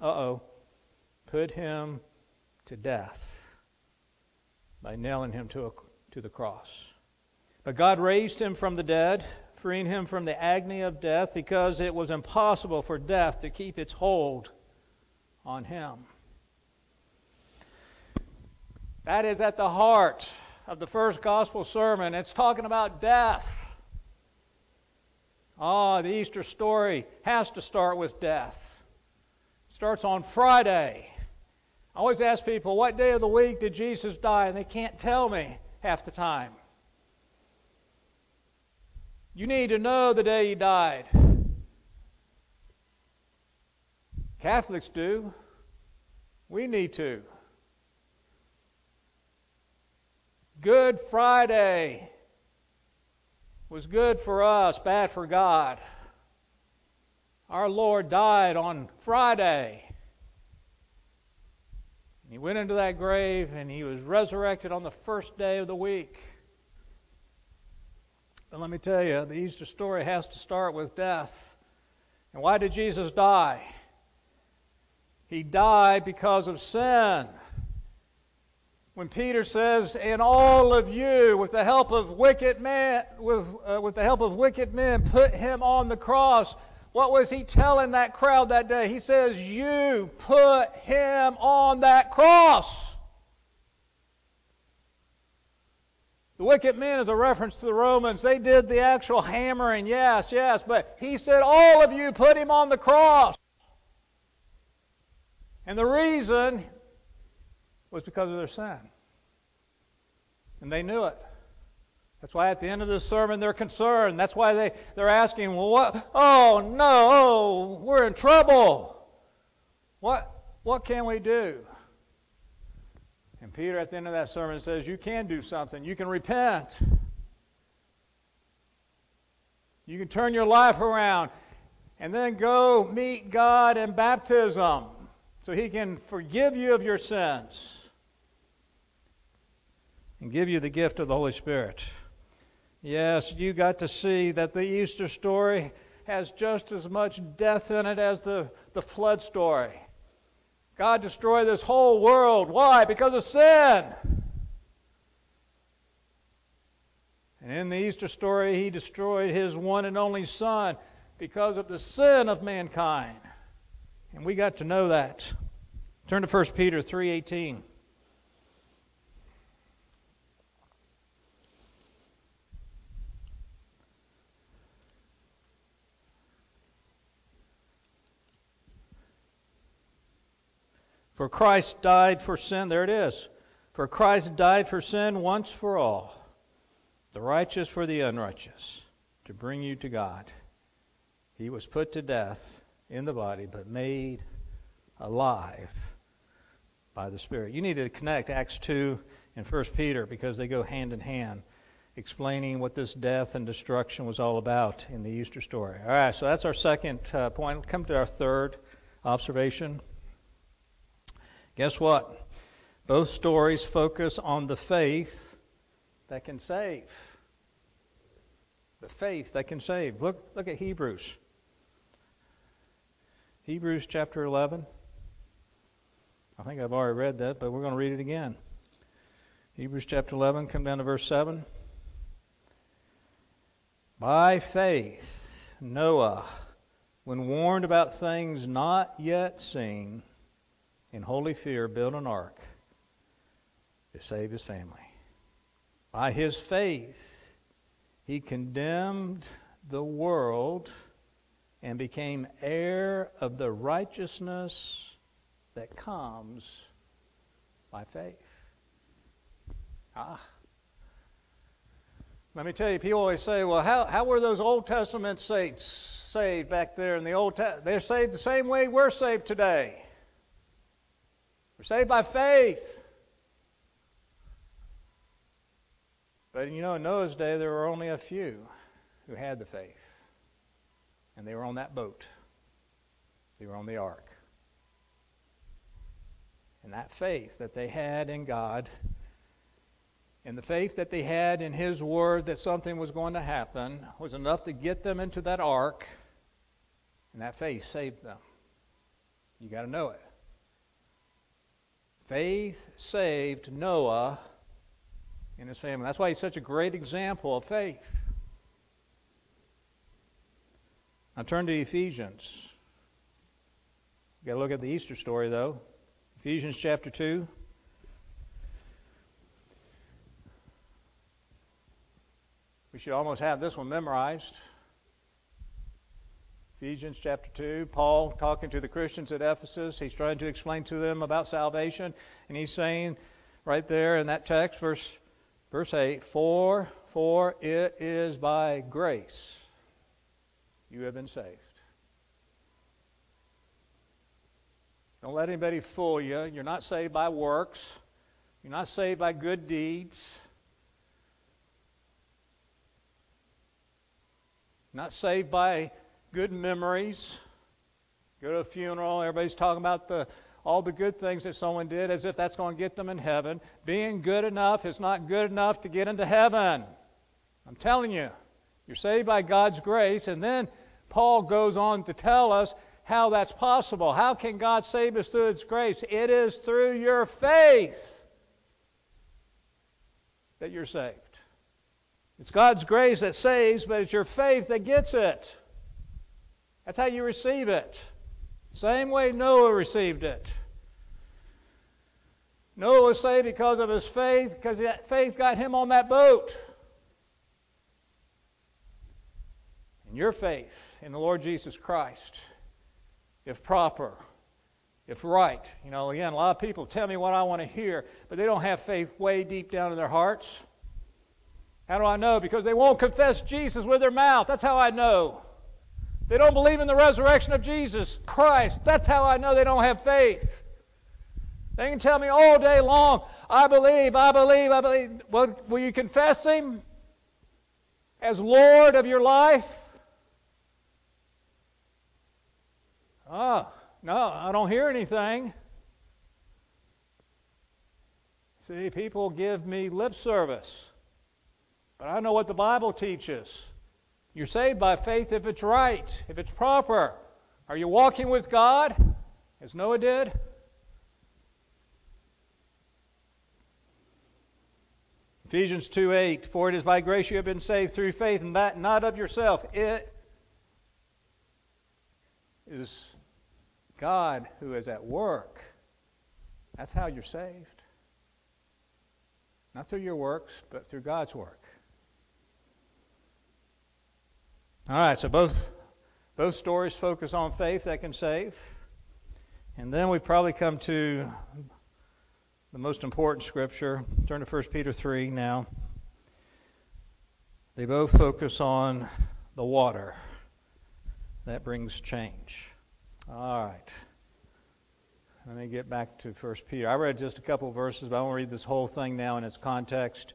to death by nailing him to the cross. But God raised him from the dead, freeing him from the agony of death, because it was impossible for death to keep its hold on him." That is at the heart of the first gospel sermon. It's talking about death. The Easter story has to start with death. It starts on Friday. I always ask people, what day of the week did Jesus die? And they can't tell me half the time. You need to know the day he died. Catholics do. We need to. Good Friday was good for us, bad for God. Our Lord died on Friday. He went into that grave and he was resurrected on the first day of the week. But let me tell you, the Easter story has to start with death. And why did Jesus die? He died because of sin. When Peter says, "And all of you, with the help of wicked men, put him on the cross," what was he telling that crowd that day? He says, "You put him on that cross." The wicked men is a reference to the Romans. They did the actual hammering, yes, but he said, "All of you put him on the cross." And the reason was because of their sin. And they knew it. That's why at the end of this sermon they're concerned. That's why they're asking, "Well, what? Oh no, we're in trouble. What can we do?" And Peter at the end of that sermon says, you can do something. You can repent. You can turn your life around and then go meet God in baptism so he can forgive you of your sins and give you the gift of the Holy Spirit. Yes, you got to see that the Easter story has just as much death in it as the flood story. God destroyed this whole world. Why? Because of sin. And in the Easter story, he destroyed his one and only Son because of the sin of mankind. And we got to know that. Turn to 1 Peter 3:18. For Christ died for sin. There it is. For Christ died for sin once for all, the righteous for the unrighteous, to bring you to God. He was put to death in the body, but made alive by the Spirit. You need to connect Acts 2 and 1 Peter because they go hand in hand, explaining what this death and destruction was all about in the Easter story. All right, so that's our second point. We'll come to our third observation. Guess what? Both stories focus on the faith that can save. The faith that can save. Look at Hebrews. Hebrews chapter 11. I think I've already read that, but we're going to read it again. Hebrews chapter 11, come down to verse 7. By faith, Noah, when warned about things not yet seen, in holy fear built an ark to save his family. By his faith, he condemned the world and became heir of the righteousness that comes by faith. Let me tell you, people always say, well, how were those Old Testament saints saved back there in the Old Testament? They're saved the same way we're saved today. We're saved by faith. But in Noah's day, there were only a few who had the faith. And they were on that boat. They were on the ark. And that faith that they had in God, and the faith that they had in His Word that something was going to happen, was enough to get them into that ark. And that faith saved them. You got to know it. Faith saved Noah and his family. That's why he's such a great example of faith. Now turn to Ephesians. You've got to look at the Easter story, though. Ephesians chapter 2. We should almost have this one memorized. Ephesians chapter 2, Paul talking to the Christians at Ephesus. He's trying to explain to them about salvation. And he's saying right there in that text, verse 8, For it is by grace you have been saved. Don't let anybody fool you. You're not saved by works. You're not saved by good deeds. You're not saved by good memories. Go to a funeral, everybody's talking about all the good things that someone did as if that's going to get them in heaven. Being good enough is not good enough to get into heaven. I'm telling you, you're saved by God's grace, and then Paul goes on to tell us how that's possible. How can God save us through His grace? It is through your faith that you're saved. It's God's grace that saves, but it's your faith that gets it. That's how you receive it. Same way Noah received it. Noah was saved because of his faith, because that faith got him on that boat. And your faith in the Lord Jesus Christ, if proper, if right. Again, a lot of people tell me what I want to hear, but they don't have faith way deep down in their hearts. How do I know? Because they won't confess Jesus with their mouth. That's how I know. They don't believe in the resurrection of Jesus Christ. That's how I know they don't have faith. They can tell me all day long, I believe, I believe, I believe. Well, will you confess Him as Lord of your life? No, I don't hear anything. See, people give me lip service. But I know what the Bible teaches. You're saved by faith if it's right, if it's proper. Are you walking with God as Noah did? Ephesians 2:8, For it is by grace you have been saved through faith, and that not of yourself. It is God who is at work. That's how you're saved. Not through your works, but through God's work. All right, so both stories focus on faith that can save. And then we probably come to the most important scripture. Turn to 1 Peter 3 now. They both focus on the water that brings change. All right. Let me get back to 1 Peter. I read just a couple verses, but I won't read this whole thing now in its context.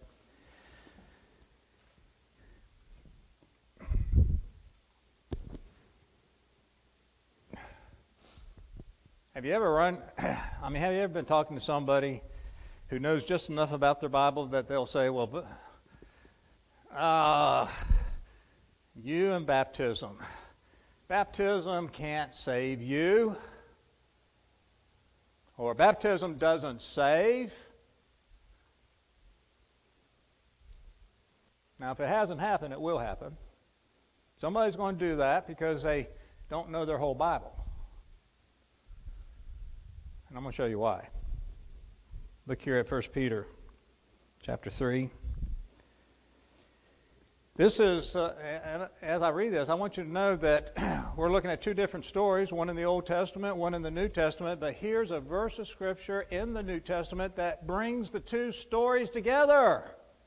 Have you ever been talking to somebody who knows just enough about their Bible that they'll say, well, you and baptism. Baptism can't save you. Or baptism doesn't save. Now, if it hasn't happened, it will happen. Somebody's going to do that because they don't know their whole Bible. And I'm going to show you why. Look here at 1 Peter chapter 3. This is, as I read this, I want you to know that we're looking at two different stories, one in the Old Testament, one in the New Testament, but here's a verse of Scripture in the New Testament that brings the two stories together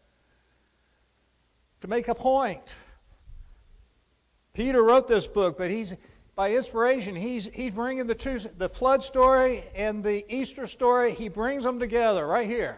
to make a point. Peter wrote this book, but by inspiration, he's bringing the flood story and the Easter story, he brings them together right here.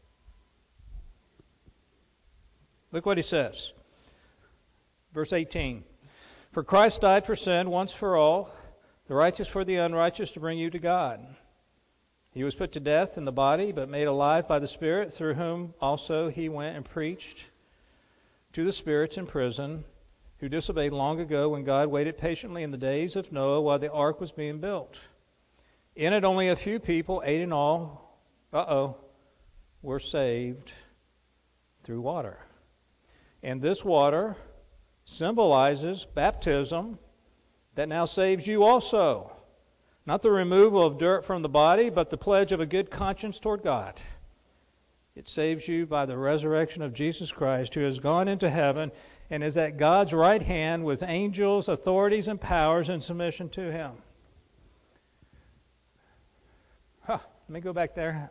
Look what he says. Verse 18. For Christ died for sin once for all, the righteous for the unrighteous, to bring you to God. He was put to death in the body, but made alive by the Spirit, through whom also he went and preached to the spirits in prison, who disobeyed long ago when God waited patiently in the days of Noah while the ark was being built. In it only a few people, 8 in all, were saved through water. And this water symbolizes baptism that now saves you also. Not the removal of dirt from the body, but the pledge of a good conscience toward God. It saves you by the resurrection of Jesus Christ, who has gone into heaven and is at God's right hand with angels, authorities, and powers in submission to him. Let me go back there.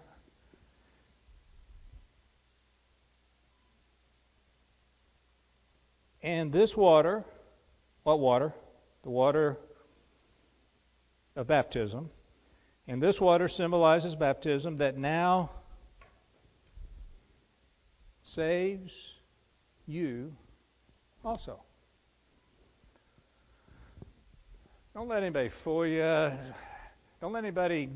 And this water, what water? The water of baptism. And this water symbolizes baptism that now saves you also. Don't let anybody fool you. Don't let anybody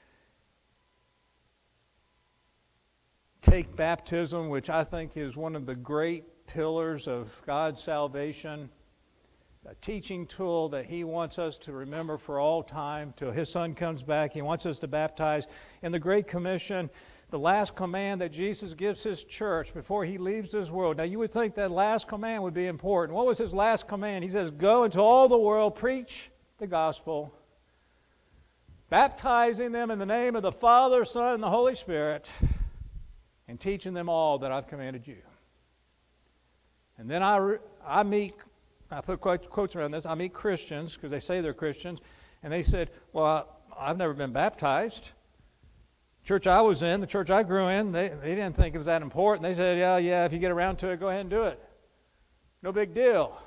take baptism, which I think is one of the great pillars of God's salvation, a teaching tool that he wants us to remember for all time till his Son comes back. He wants us to baptize. In the Great Commission, the last command that Jesus gives his church before he leaves this world. Now, you would think that last command would be important. What was his last command? He says, go into all the world, preach the gospel, baptizing them in the name of the Father, Son, and the Holy Spirit, and teaching them all that I've commanded you. And then I put quotes around this, I meet Christians, because they say they're Christians, and they said, well, I've never been baptized. Church I was in, the church I grew in, they didn't think it was that important. They said, yeah, if you get around to it, go ahead and do it. No big deal.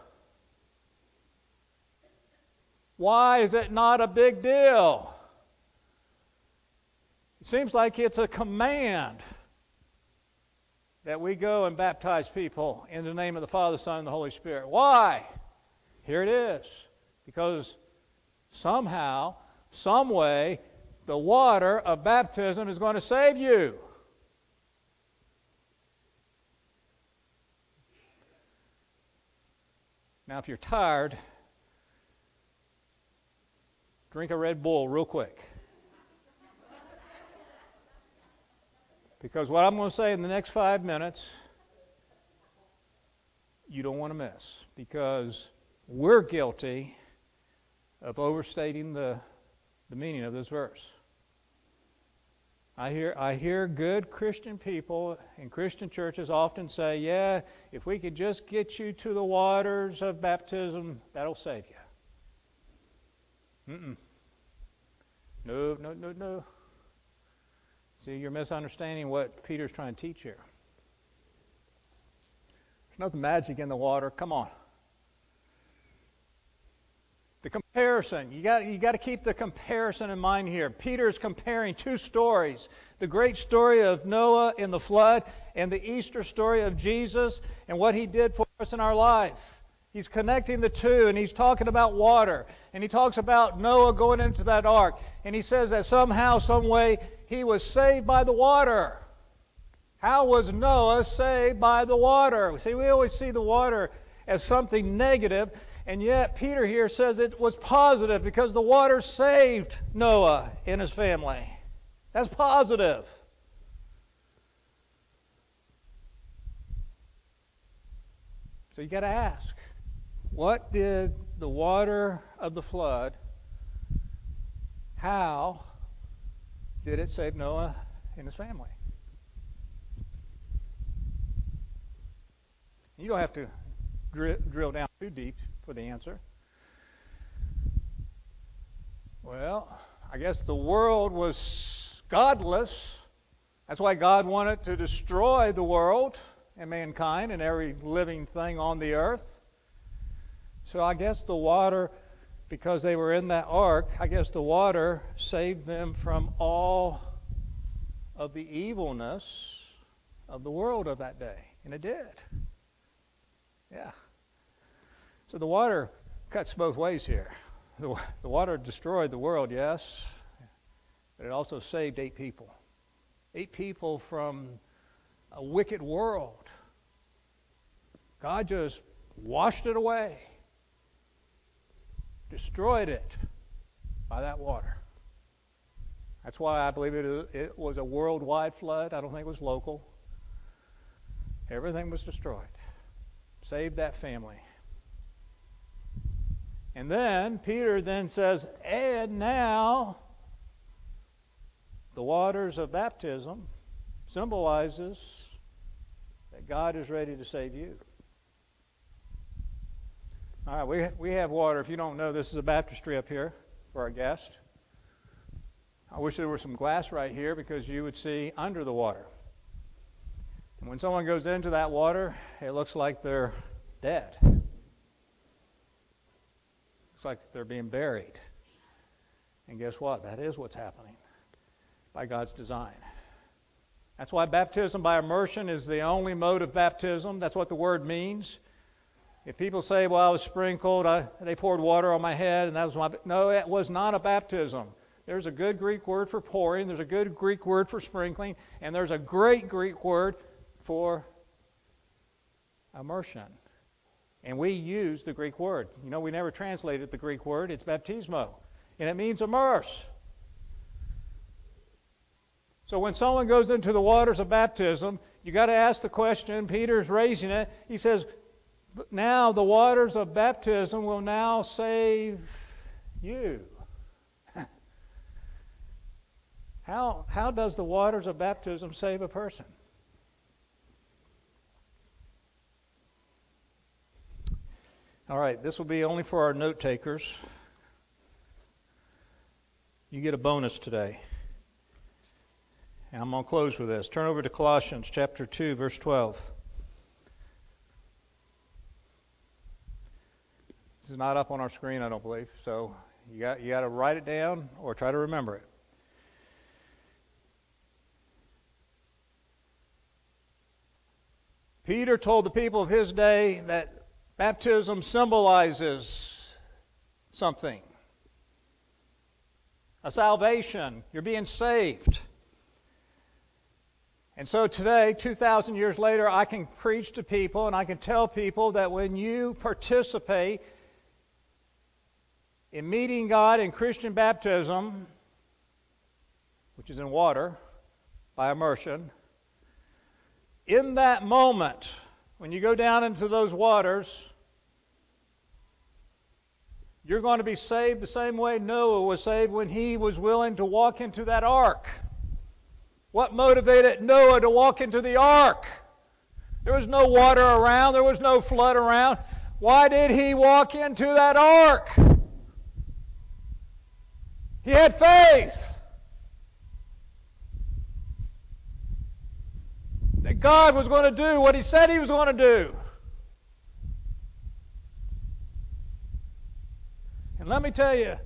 Why is it not a big deal? It seems like it's a command that we go and baptize people in the name of the Father, Son, and the Holy Spirit. Why? Here it is. Because somehow, some way, the water of baptism is going to save you. Now, if you're tired, drink a Red Bull real quick. Because what I'm going to say in the next 5 minutes, you don't want to miss. Because we're guilty of overstating the meaning of this verse. I hear good Christian people in Christian churches often say, yeah, if we could just get you to the waters of baptism, that'll save you. No. See, you're misunderstanding what Peter's trying to teach here. There's nothing magic in the water. Come on. The comparison. You got to keep the comparison in mind here. Peter is comparing two stories. The great story of Noah in the flood and the Easter story of Jesus and what he did for us in our life. He's connecting the two, and he's talking about water. And he talks about Noah going into that ark. And he says that somehow, some way, he was saved by the water. How was Noah saved by the water? See, we always see the water as something negative, and yet Peter here says it was positive because the water saved Noah and his family. That's positive. So you got to ask, what did the water of the flood, how did it save Noah and his family? You don't have to drill down too deep for the answer. Well, I guess the world was godless. That's why God wanted to destroy the world and mankind and every living thing on the earth. So I guess the water, because they were in that ark, I guess the water saved them from all of the evilness of the world of that day. And it did. Yeah. So the water cuts both ways here. The water destroyed the world, yes, but it also saved 8 people. 8 people from a wicked world. God just washed it away, destroyed it by that water. That's why I believe it was a worldwide flood. I don't think it was local. Everything was destroyed. Saved that family. And then Peter then says, and now the waters of baptism symbolizes that God is ready to save you. All right, we have water. If you don't know, this is a baptistry up here for our guest. I wish there were some glass right here because you would see under the water. And when someone goes into that water, it looks like they're dead. Looks like they're being buried. And guess what? That is what's happening by God's design. That's why baptism by immersion is the only mode of baptism. That's what the word means. If people say, well, I was sprinkled, they poured water on my head, and that was my... No, it was not a baptism. There's a good Greek word for pouring, there's a good Greek word for sprinkling, and there's a great Greek word for immersion. And we use the Greek word. You know, we never translated the Greek word. It's baptismo. And it means immerse. So when someone goes into the waters of baptism, you got to ask the question. Peter's raising it. He says, now the waters of baptism will now save you. How does the waters of baptism save a person? All right, this will be only for our note takers. You get a bonus today. And I'm going to close with this. Turn over to Colossians chapter 2, verse 12. This is not up on our screen, I don't believe. So you got to write it down or try to remember it. Peter told the people of his day that baptism symbolizes something. A salvation. You're being saved. And so today, 2,000 years later, I can preach to people and I can tell people that when you participate in meeting God in Christian baptism, which is in water, by immersion, in that moment, when you go down into those waters, you're going to be saved the same way Noah was saved when he was willing to walk into that ark. What motivated Noah to walk into the ark? There was no water around. There was no flood around. Why did he walk into that ark? He had faith that God was going to do what he said he was going to do. And let me tell you,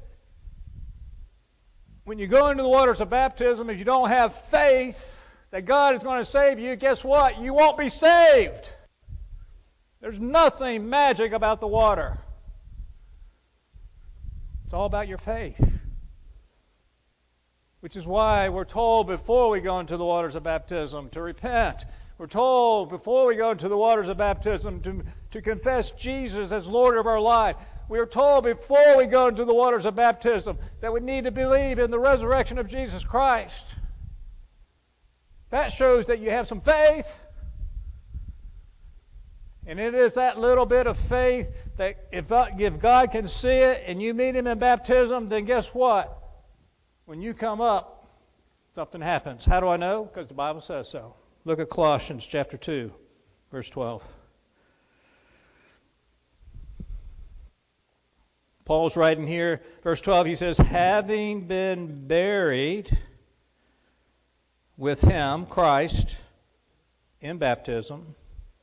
when you go into the waters of baptism, if you don't have faith that God is going to save you, guess what? You won't be saved. There's nothing magic about the water. It's all about your faith. Which is why we're told before we go into the waters of baptism to repent. We're told before we go into the waters of baptism to confess Jesus as Lord of our life. We are told before we go into the waters of baptism that we need to believe in the resurrection of Jesus Christ. That shows that you have some faith. And it is that little bit of faith that if God can see it and you meet Him in baptism, then guess what? When you come up, something happens. How do I know? Because the Bible says so. Look at Colossians chapter 2, verse 12. Paul's writing here, verse 12, he says, having been buried with Him, Christ, in baptism,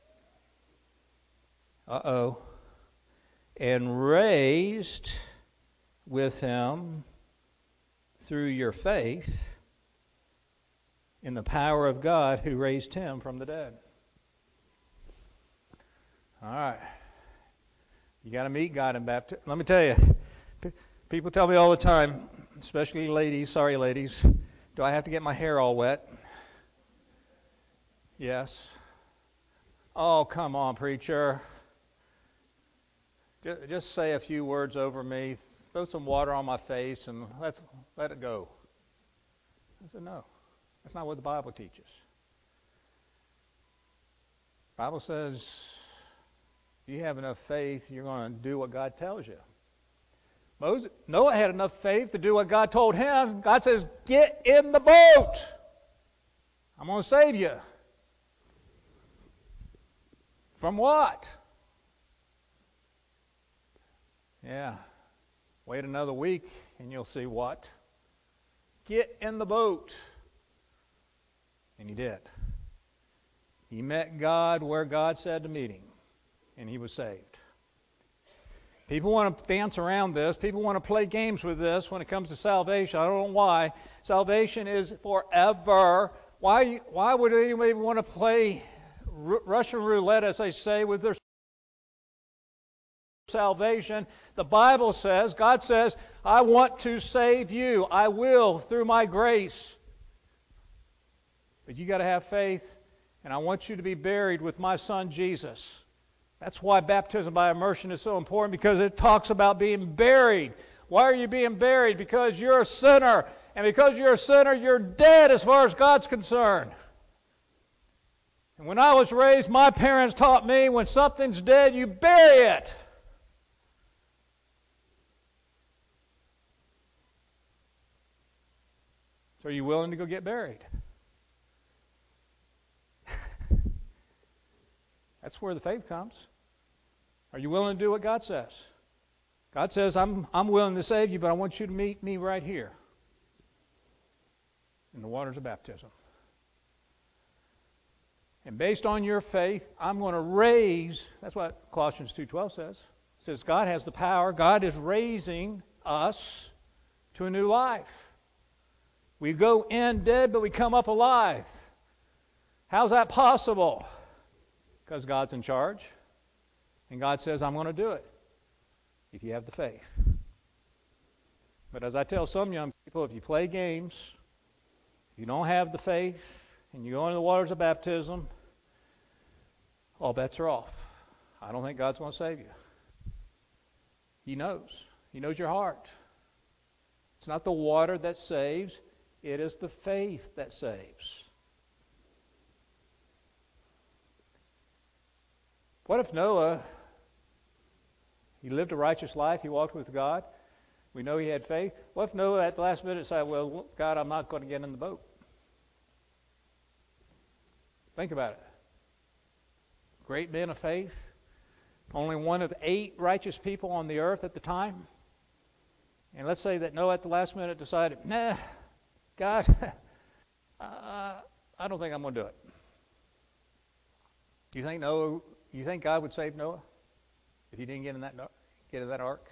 and raised with Him through your faith in the power of God who raised Him from the dead. All right. You got to meet God in baptism. Let me tell you, people tell me all the time, especially ladies, sorry ladies, do I have to get my hair all wet? Yes. Oh, come on, preacher. Just say a few words over me, throw some water on my face, and let it go. I said, no, that's not what the Bible teaches. The Bible says if you have enough faith, you're going to do what God tells you. Noah had enough faith to do what God told him. God says, get in the boat. I'm going to save you. From what? Yeah. Wait another week and you'll see what. Get in the boat. And he did. He met God where God said to meet him. And he was saved. People want to dance around this. People want to play games with this when it comes to salvation. I don't know why. Salvation is forever. Why would anybody want to play Russian roulette, as they say, with their salvation? The Bible says, God says, I want to save you. I will through my grace. But you got to have faith, and I want you to be buried with my son Jesus. That's why baptism by immersion is so important, because it talks about being buried. Why are you being buried? Because you're a sinner. And because you're a sinner, you're dead as far as God's concerned. And when I was raised, my parents taught me when something's dead, you bury it. So are you willing to go get buried? That's where the faith comes. Are you willing to do what God says? God says, I'm willing to save you, but I want you to meet me right here in the waters of baptism. And based on your faith, I'm going to raise, that's what Colossians 2:12 says. It says God has the power. God is raising us to a new life. We go in dead, but we come up alive. How's that possible? Because God's in charge. And God says, I'm going to do it if you have the faith. But as I tell some young people, if you play games, you don't have the faith, and you go into the waters of baptism, all bets are off. I don't think God's going to save you. He knows. He knows your heart. It's not the water that saves. It is the faith that saves. What if Noah, he lived a righteous life, he walked with God, we know he had faith. What if Noah at the last minute said, well, God, I'm not going to get in the boat? Think about it. Great man of faith, only one of 8 righteous people on the earth at the time. And let's say that Noah at the last minute decided, nah, God, I don't think I'm going to do it. You think God would save Noah if he didn't get in that ark?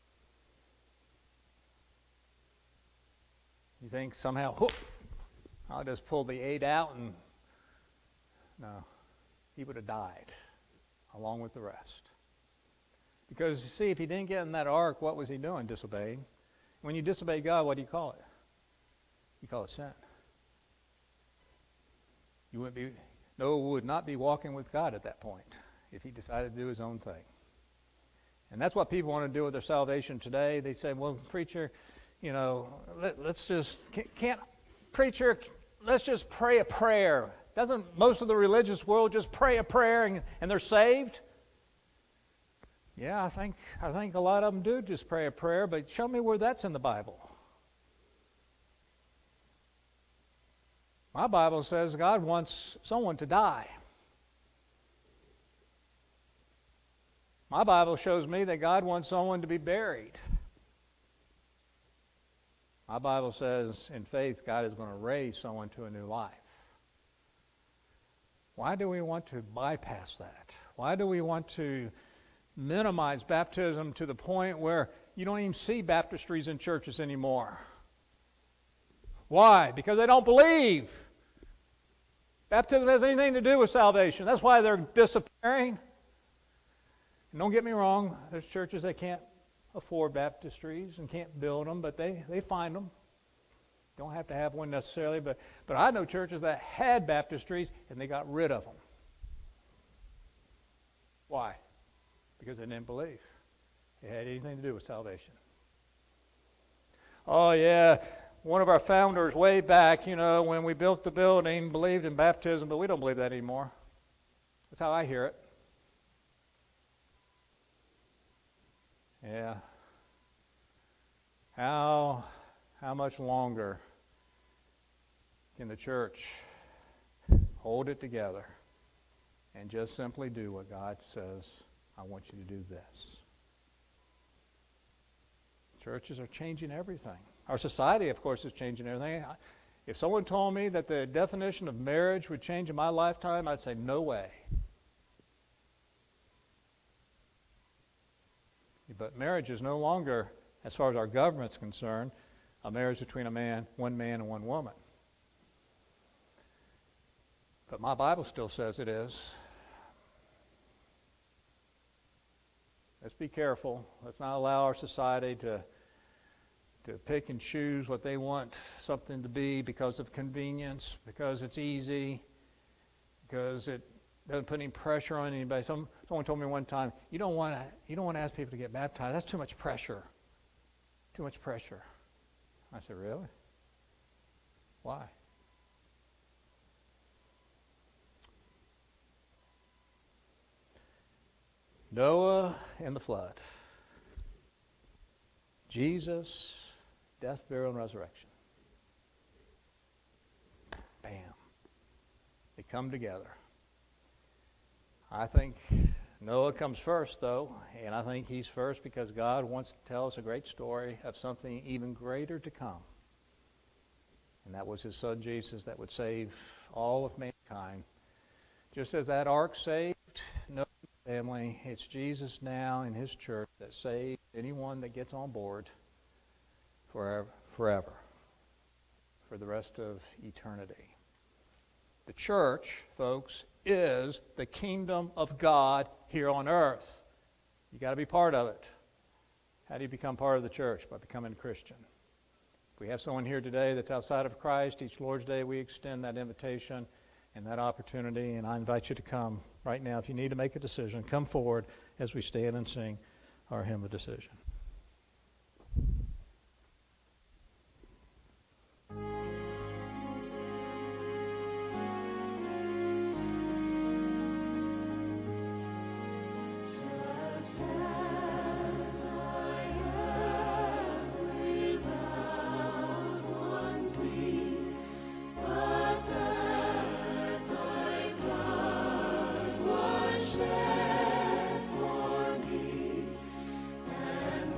You think somehow, I'll just pull the 8 out and no, he would have died along with the rest. Because you see, if he didn't get in that ark, what was he doing? Disobeying. When you disobey God, what do you call it? You call it sin. Noah would not be walking with God at that point if he decided to do his own thing. And that's what people want to do with their salvation today. They say, well, preacher, let's just pray a prayer. Doesn't most of the religious world just pray a prayer and they're saved? Yeah, I think a lot of them do just pray a prayer, but show me where that's in the Bible. My Bible says God wants someone to die. My Bible shows me that God wants someone to be buried. My Bible says in faith God is going to raise someone to a new life. Why do we want to bypass that? Why do we want to minimize baptism to the point where you don't even see baptistries in churches anymore? Why? Because they don't believe. Baptism has anything to do with salvation. That's why they're disappearing. And don't get me wrong, there's churches that can't afford baptistries and can't build them, but they find them. Don't have to have one necessarily, but I know churches that had baptistries and they got rid of them. Why? Because they didn't believe it had anything to do with salvation. Oh yeah, one of our founders way back, when we built the building, believed in baptism, but we don't believe that anymore. That's how I hear it. Yeah. How much longer can the church hold it together and just simply do what God says, I want you to do this? Churches are changing everything. Our society, of course, is changing everything. If someone told me that the definition of marriage would change in my lifetime, I'd say, no way. But marriage is no longer, as far as our government's concerned, a marriage between one man and one woman. But my Bible still says it is. Let's be careful. Let's not allow our society to pick and choose what they want something to be because of convenience, because it's easy, because it doesn't put any pressure on anybody. Someone told me one time, you don't want to ask people to get baptized. That's too much pressure. Too much pressure. I said, really? Why? Noah and the flood. Jesus, death, burial, and resurrection. Bam. They come together. I think Noah comes first, though, and I think he's first because God wants to tell us a great story of something even greater to come. And that was his son Jesus that would save all of mankind. Just as that ark saved Noah's family, it's Jesus now in his church that saves anyone that gets on board forever, for the rest of eternity. The church, folks, is the kingdom of God here on earth. You got to be part of it. How do you become part of the church? By becoming a Christian. If we have someone here today that's outside of Christ, each Lord's Day we extend that invitation and that opportunity, and I invite you to come right now. If you need to make a decision, come forward as we stand and sing our hymn of decision. And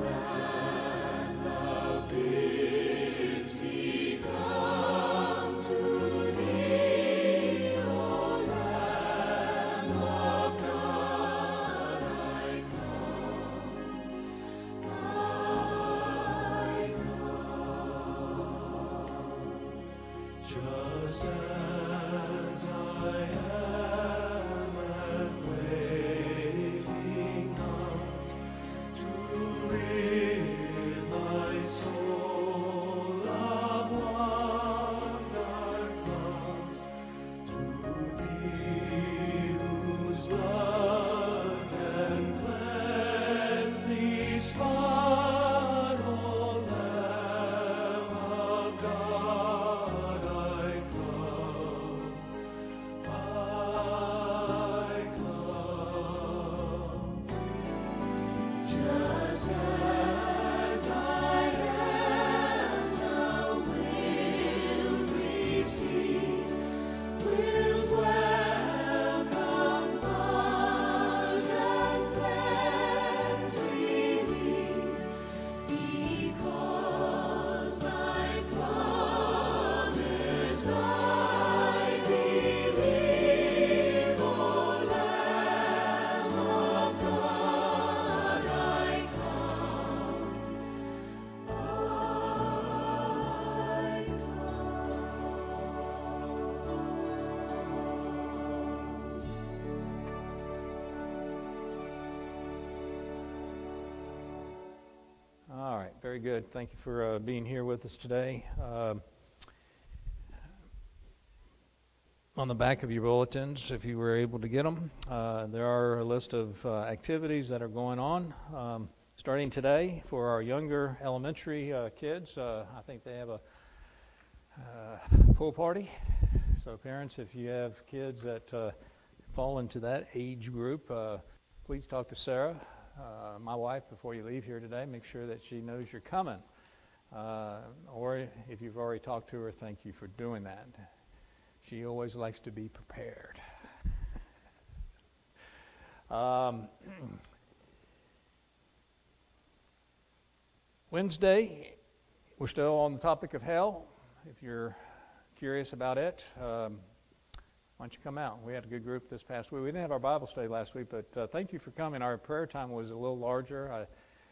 right, very good. Thank you for being here with us today. On the back of your bulletins, if you were able to get them, there are a list of activities that are going on. Starting today for our younger elementary kids, I think they have a pool party. So parents, if you have kids that fall into that age group, please talk to Sarah, my wife, before you leave here today. Make sure that she knows you're coming. Or if you've already talked to her, thank you for doing that. She always likes to be prepared. Wednesday, we're still on the topic of hell. If you're curious about it, why don't you come out? We had a good group this past week. We didn't have our Bible study last week, but thank you for coming. Our prayer time was a little larger.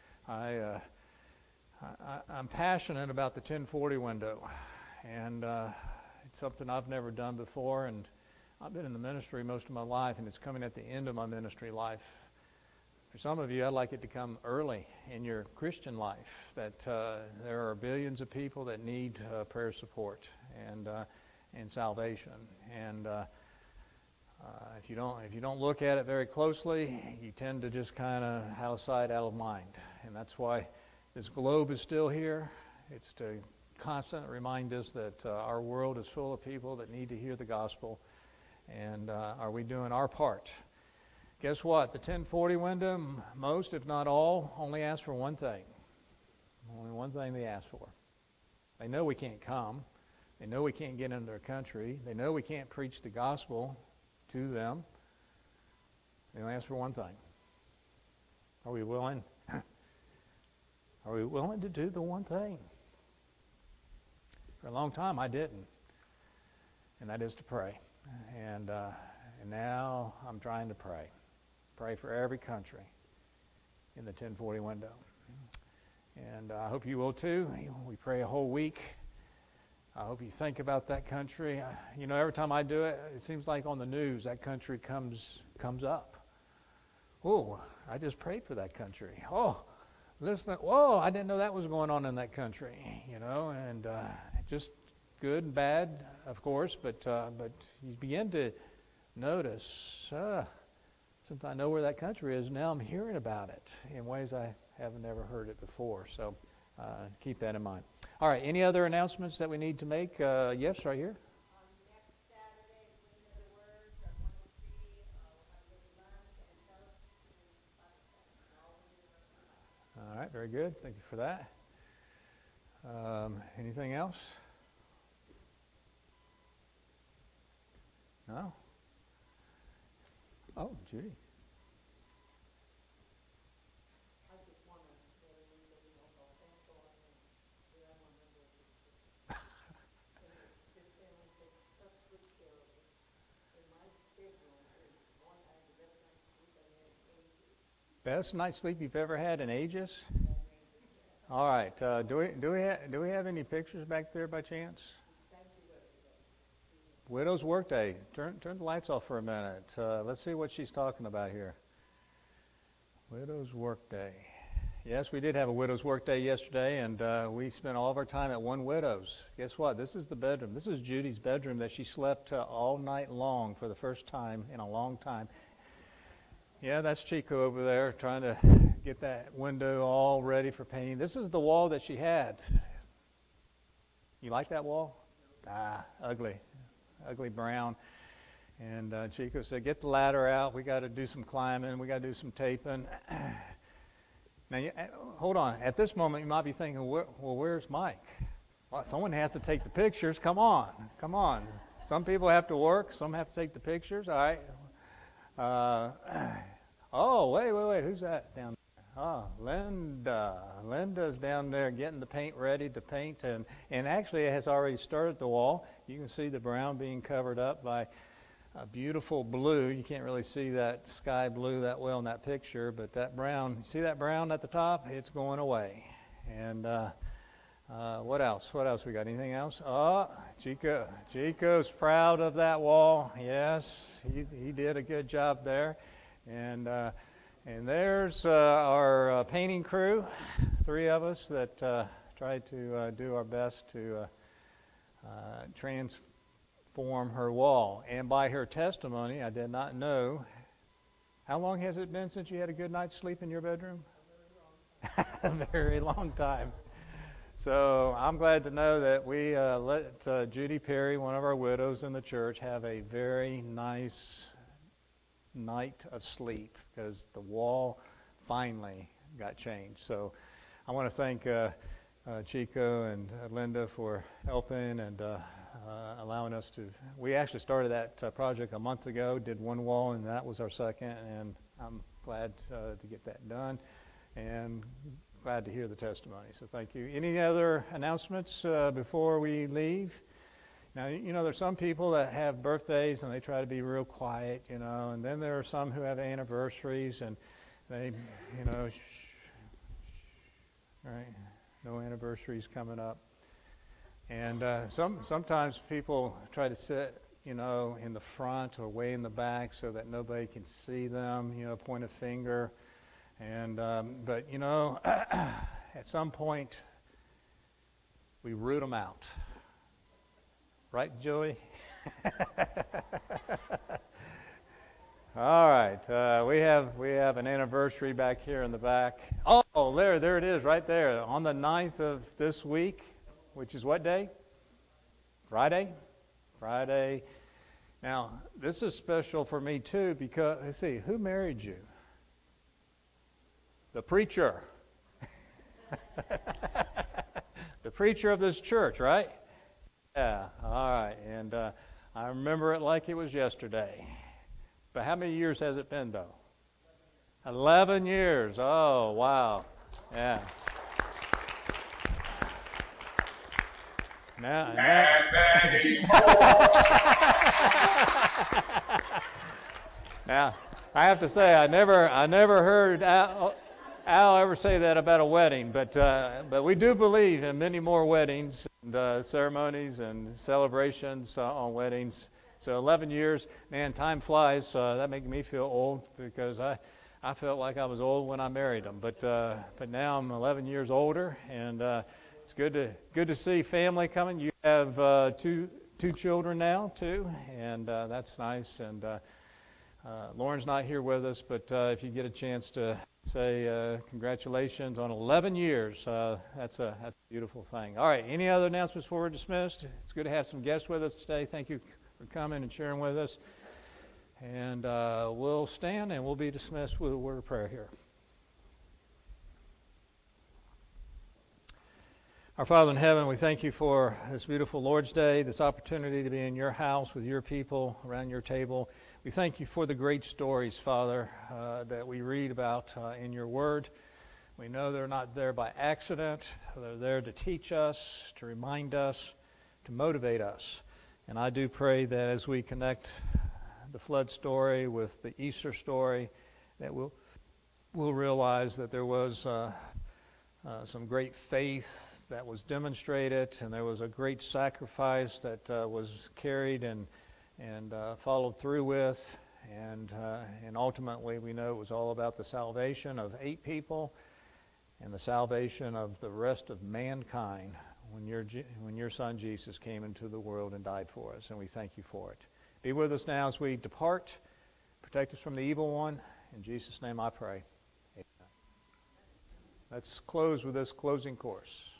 I'm passionate about the 1040 window, and it's something I've never done before, and I've been in the ministry most of my life, and it's coming at the end of my ministry life. For some of you, I'd like it to come early in your Christian life, that there are billions of people that need prayer support and salvation. And if you don't look at it very closely, you tend to just kind of out of sight, out of mind. And that's why this globe is still here. It's to constantly remind us that our world is full of people that need to hear the gospel. And are we doing our part? Guess what? The 1040 window, most, if not all, only ask for one thing. Only one thing they ask for. They know we can't come. They know we can't get into their country. They know we can't preach the gospel to them. They only ask for one thing. Are we willing? Are we willing to do the one thing? For a long time, I didn't. And that is to pray. And now I'm trying to pray. Pray for every country in the 1040 window. And I hope you will too. We pray a whole week. I hope you think about that country. Every time I do it, it seems like on the news that country comes up. Oh, I just prayed for that country. Oh, listen. Whoa, I didn't know that was going on in that country. And just good and bad, of course. But you begin to notice. Since I know where that country is, now I'm hearing about it in ways I haven't ever heard it before. So keep that in mind. All right, any other announcements that we need to make? Yes, right here. Next Saturday, Queen of the Word from 103, we'll have a little lunch and fellowship and Bible study. And all will be in our Bible. All right, very good. Thank you for that. Anything else? No? Oh, Judy. I just want to let everybody know how thankful I am that I'm a member of this church. And this family takes such good care of us. And my bedroom is one I had the best night's sleep I've had in ages. Best night's sleep you've ever had in ages? Yeah, in ages, yeah. All right. Do we have any pictures back there by chance? Thank you, everybody. Widow's Workday. Turn the lights off for a minute. Let's see what she's talking about here. Widow's Workday. Yes, we did have a Widow's Workday yesterday, and we spent all of our time at One Widow's. Guess what? This is the bedroom. This is Judy's bedroom that she slept all night long for the first time in a long time. Yeah, that's Chico over there trying to get that window all ready for painting. This is the wall that she had. You like that wall? Ugly brown. And Chico said, get the ladder out. We got to do some climbing. We got to do some taping. Now, hold on. At this moment, you might be thinking, well, where's Mike? Well, someone has to take the pictures. Come on. Some people have to work. Some have to take the pictures. All right. Oh, wait. Who's that down there? Oh, Linda. Linda's down there getting the paint ready to paint, and actually has already started the wall. You can see the brown being covered up by a beautiful blue. You can't really see that sky blue that well in that picture, but that brown, see that brown at the top? It's going away. And what else? What else we got? Anything else? Oh, Chico's proud of that wall. Yes, he did a good job there. And And there's our painting crew, 3 of us that tried to do our best to transform her wall. And by her testimony, I did not know. How long has it been since you had a good night's sleep in your bedroom? A very long time. So I'm glad to know that we let Judy Perry, one of our widows in the church, have a very nice night of sleep because the wall finally got changed. So I want to thank Chico and Linda for helping and allowing us to. We actually started that project a month ago, did one wall, and that was our second, and I'm glad to get that done and glad to hear the testimony. So thank you. Any other announcements before we leave? Now, there's some people that have birthdays and they try to be real quiet, and then there are some who have anniversaries and they, right? No anniversaries coming up. And sometimes people try to sit, in the front or way in the back so that nobody can see them, point a finger. And but at some point we root them out. Right, Joey? All right. We have an anniversary back here in the back. Oh, there it is, right there. On the 9th of this week, which is what day? Friday. Now, this is special for me too because let's see, who married you? The preacher. The preacher of this church, right? Yeah, all right. And I remember it like it was yesterday. But how many years has it been, though? 11 years. Oh, wow. Yeah. Now. Now, I have to say, I never heard Al ever say that about a wedding, but we do believe in many more weddings and ceremonies and celebrations on weddings. So 11 years, man, time flies. That makes me feel old because I felt like I was old when I married them, but now I'm 11 years older, and it's good to see family coming. You have two children now too, and that's nice. And Lauren's not here with us, but if you get a chance to say congratulations on 11 years, that's a beautiful thing. All right, any other announcements before we're dismissed? It's good to have some guests with us today. Thank you for coming and sharing with us. And we'll stand and we'll be dismissed with a word of prayer here. Our Father in heaven, we thank you for this beautiful Lord's Day, this opportunity to be in your house with your people around your table. We thank you for the great stories, Father, that we read about in your word. We know they're not there by accident. They're there to teach us, to remind us, to motivate us. And I do pray that as we connect the flood story with the Easter story, that we'll realize that there was some great faith that was demonstrated, and there was a great sacrifice that was carried and followed through with, and ultimately we know it was all about the salvation of 8 people and the salvation of the rest of mankind when your Son Jesus came into the world and died for us, and we thank you for it. Be with us now as we depart. Protect us from the evil one. In Jesus' name I pray. Amen. Let's close with this closing chorus.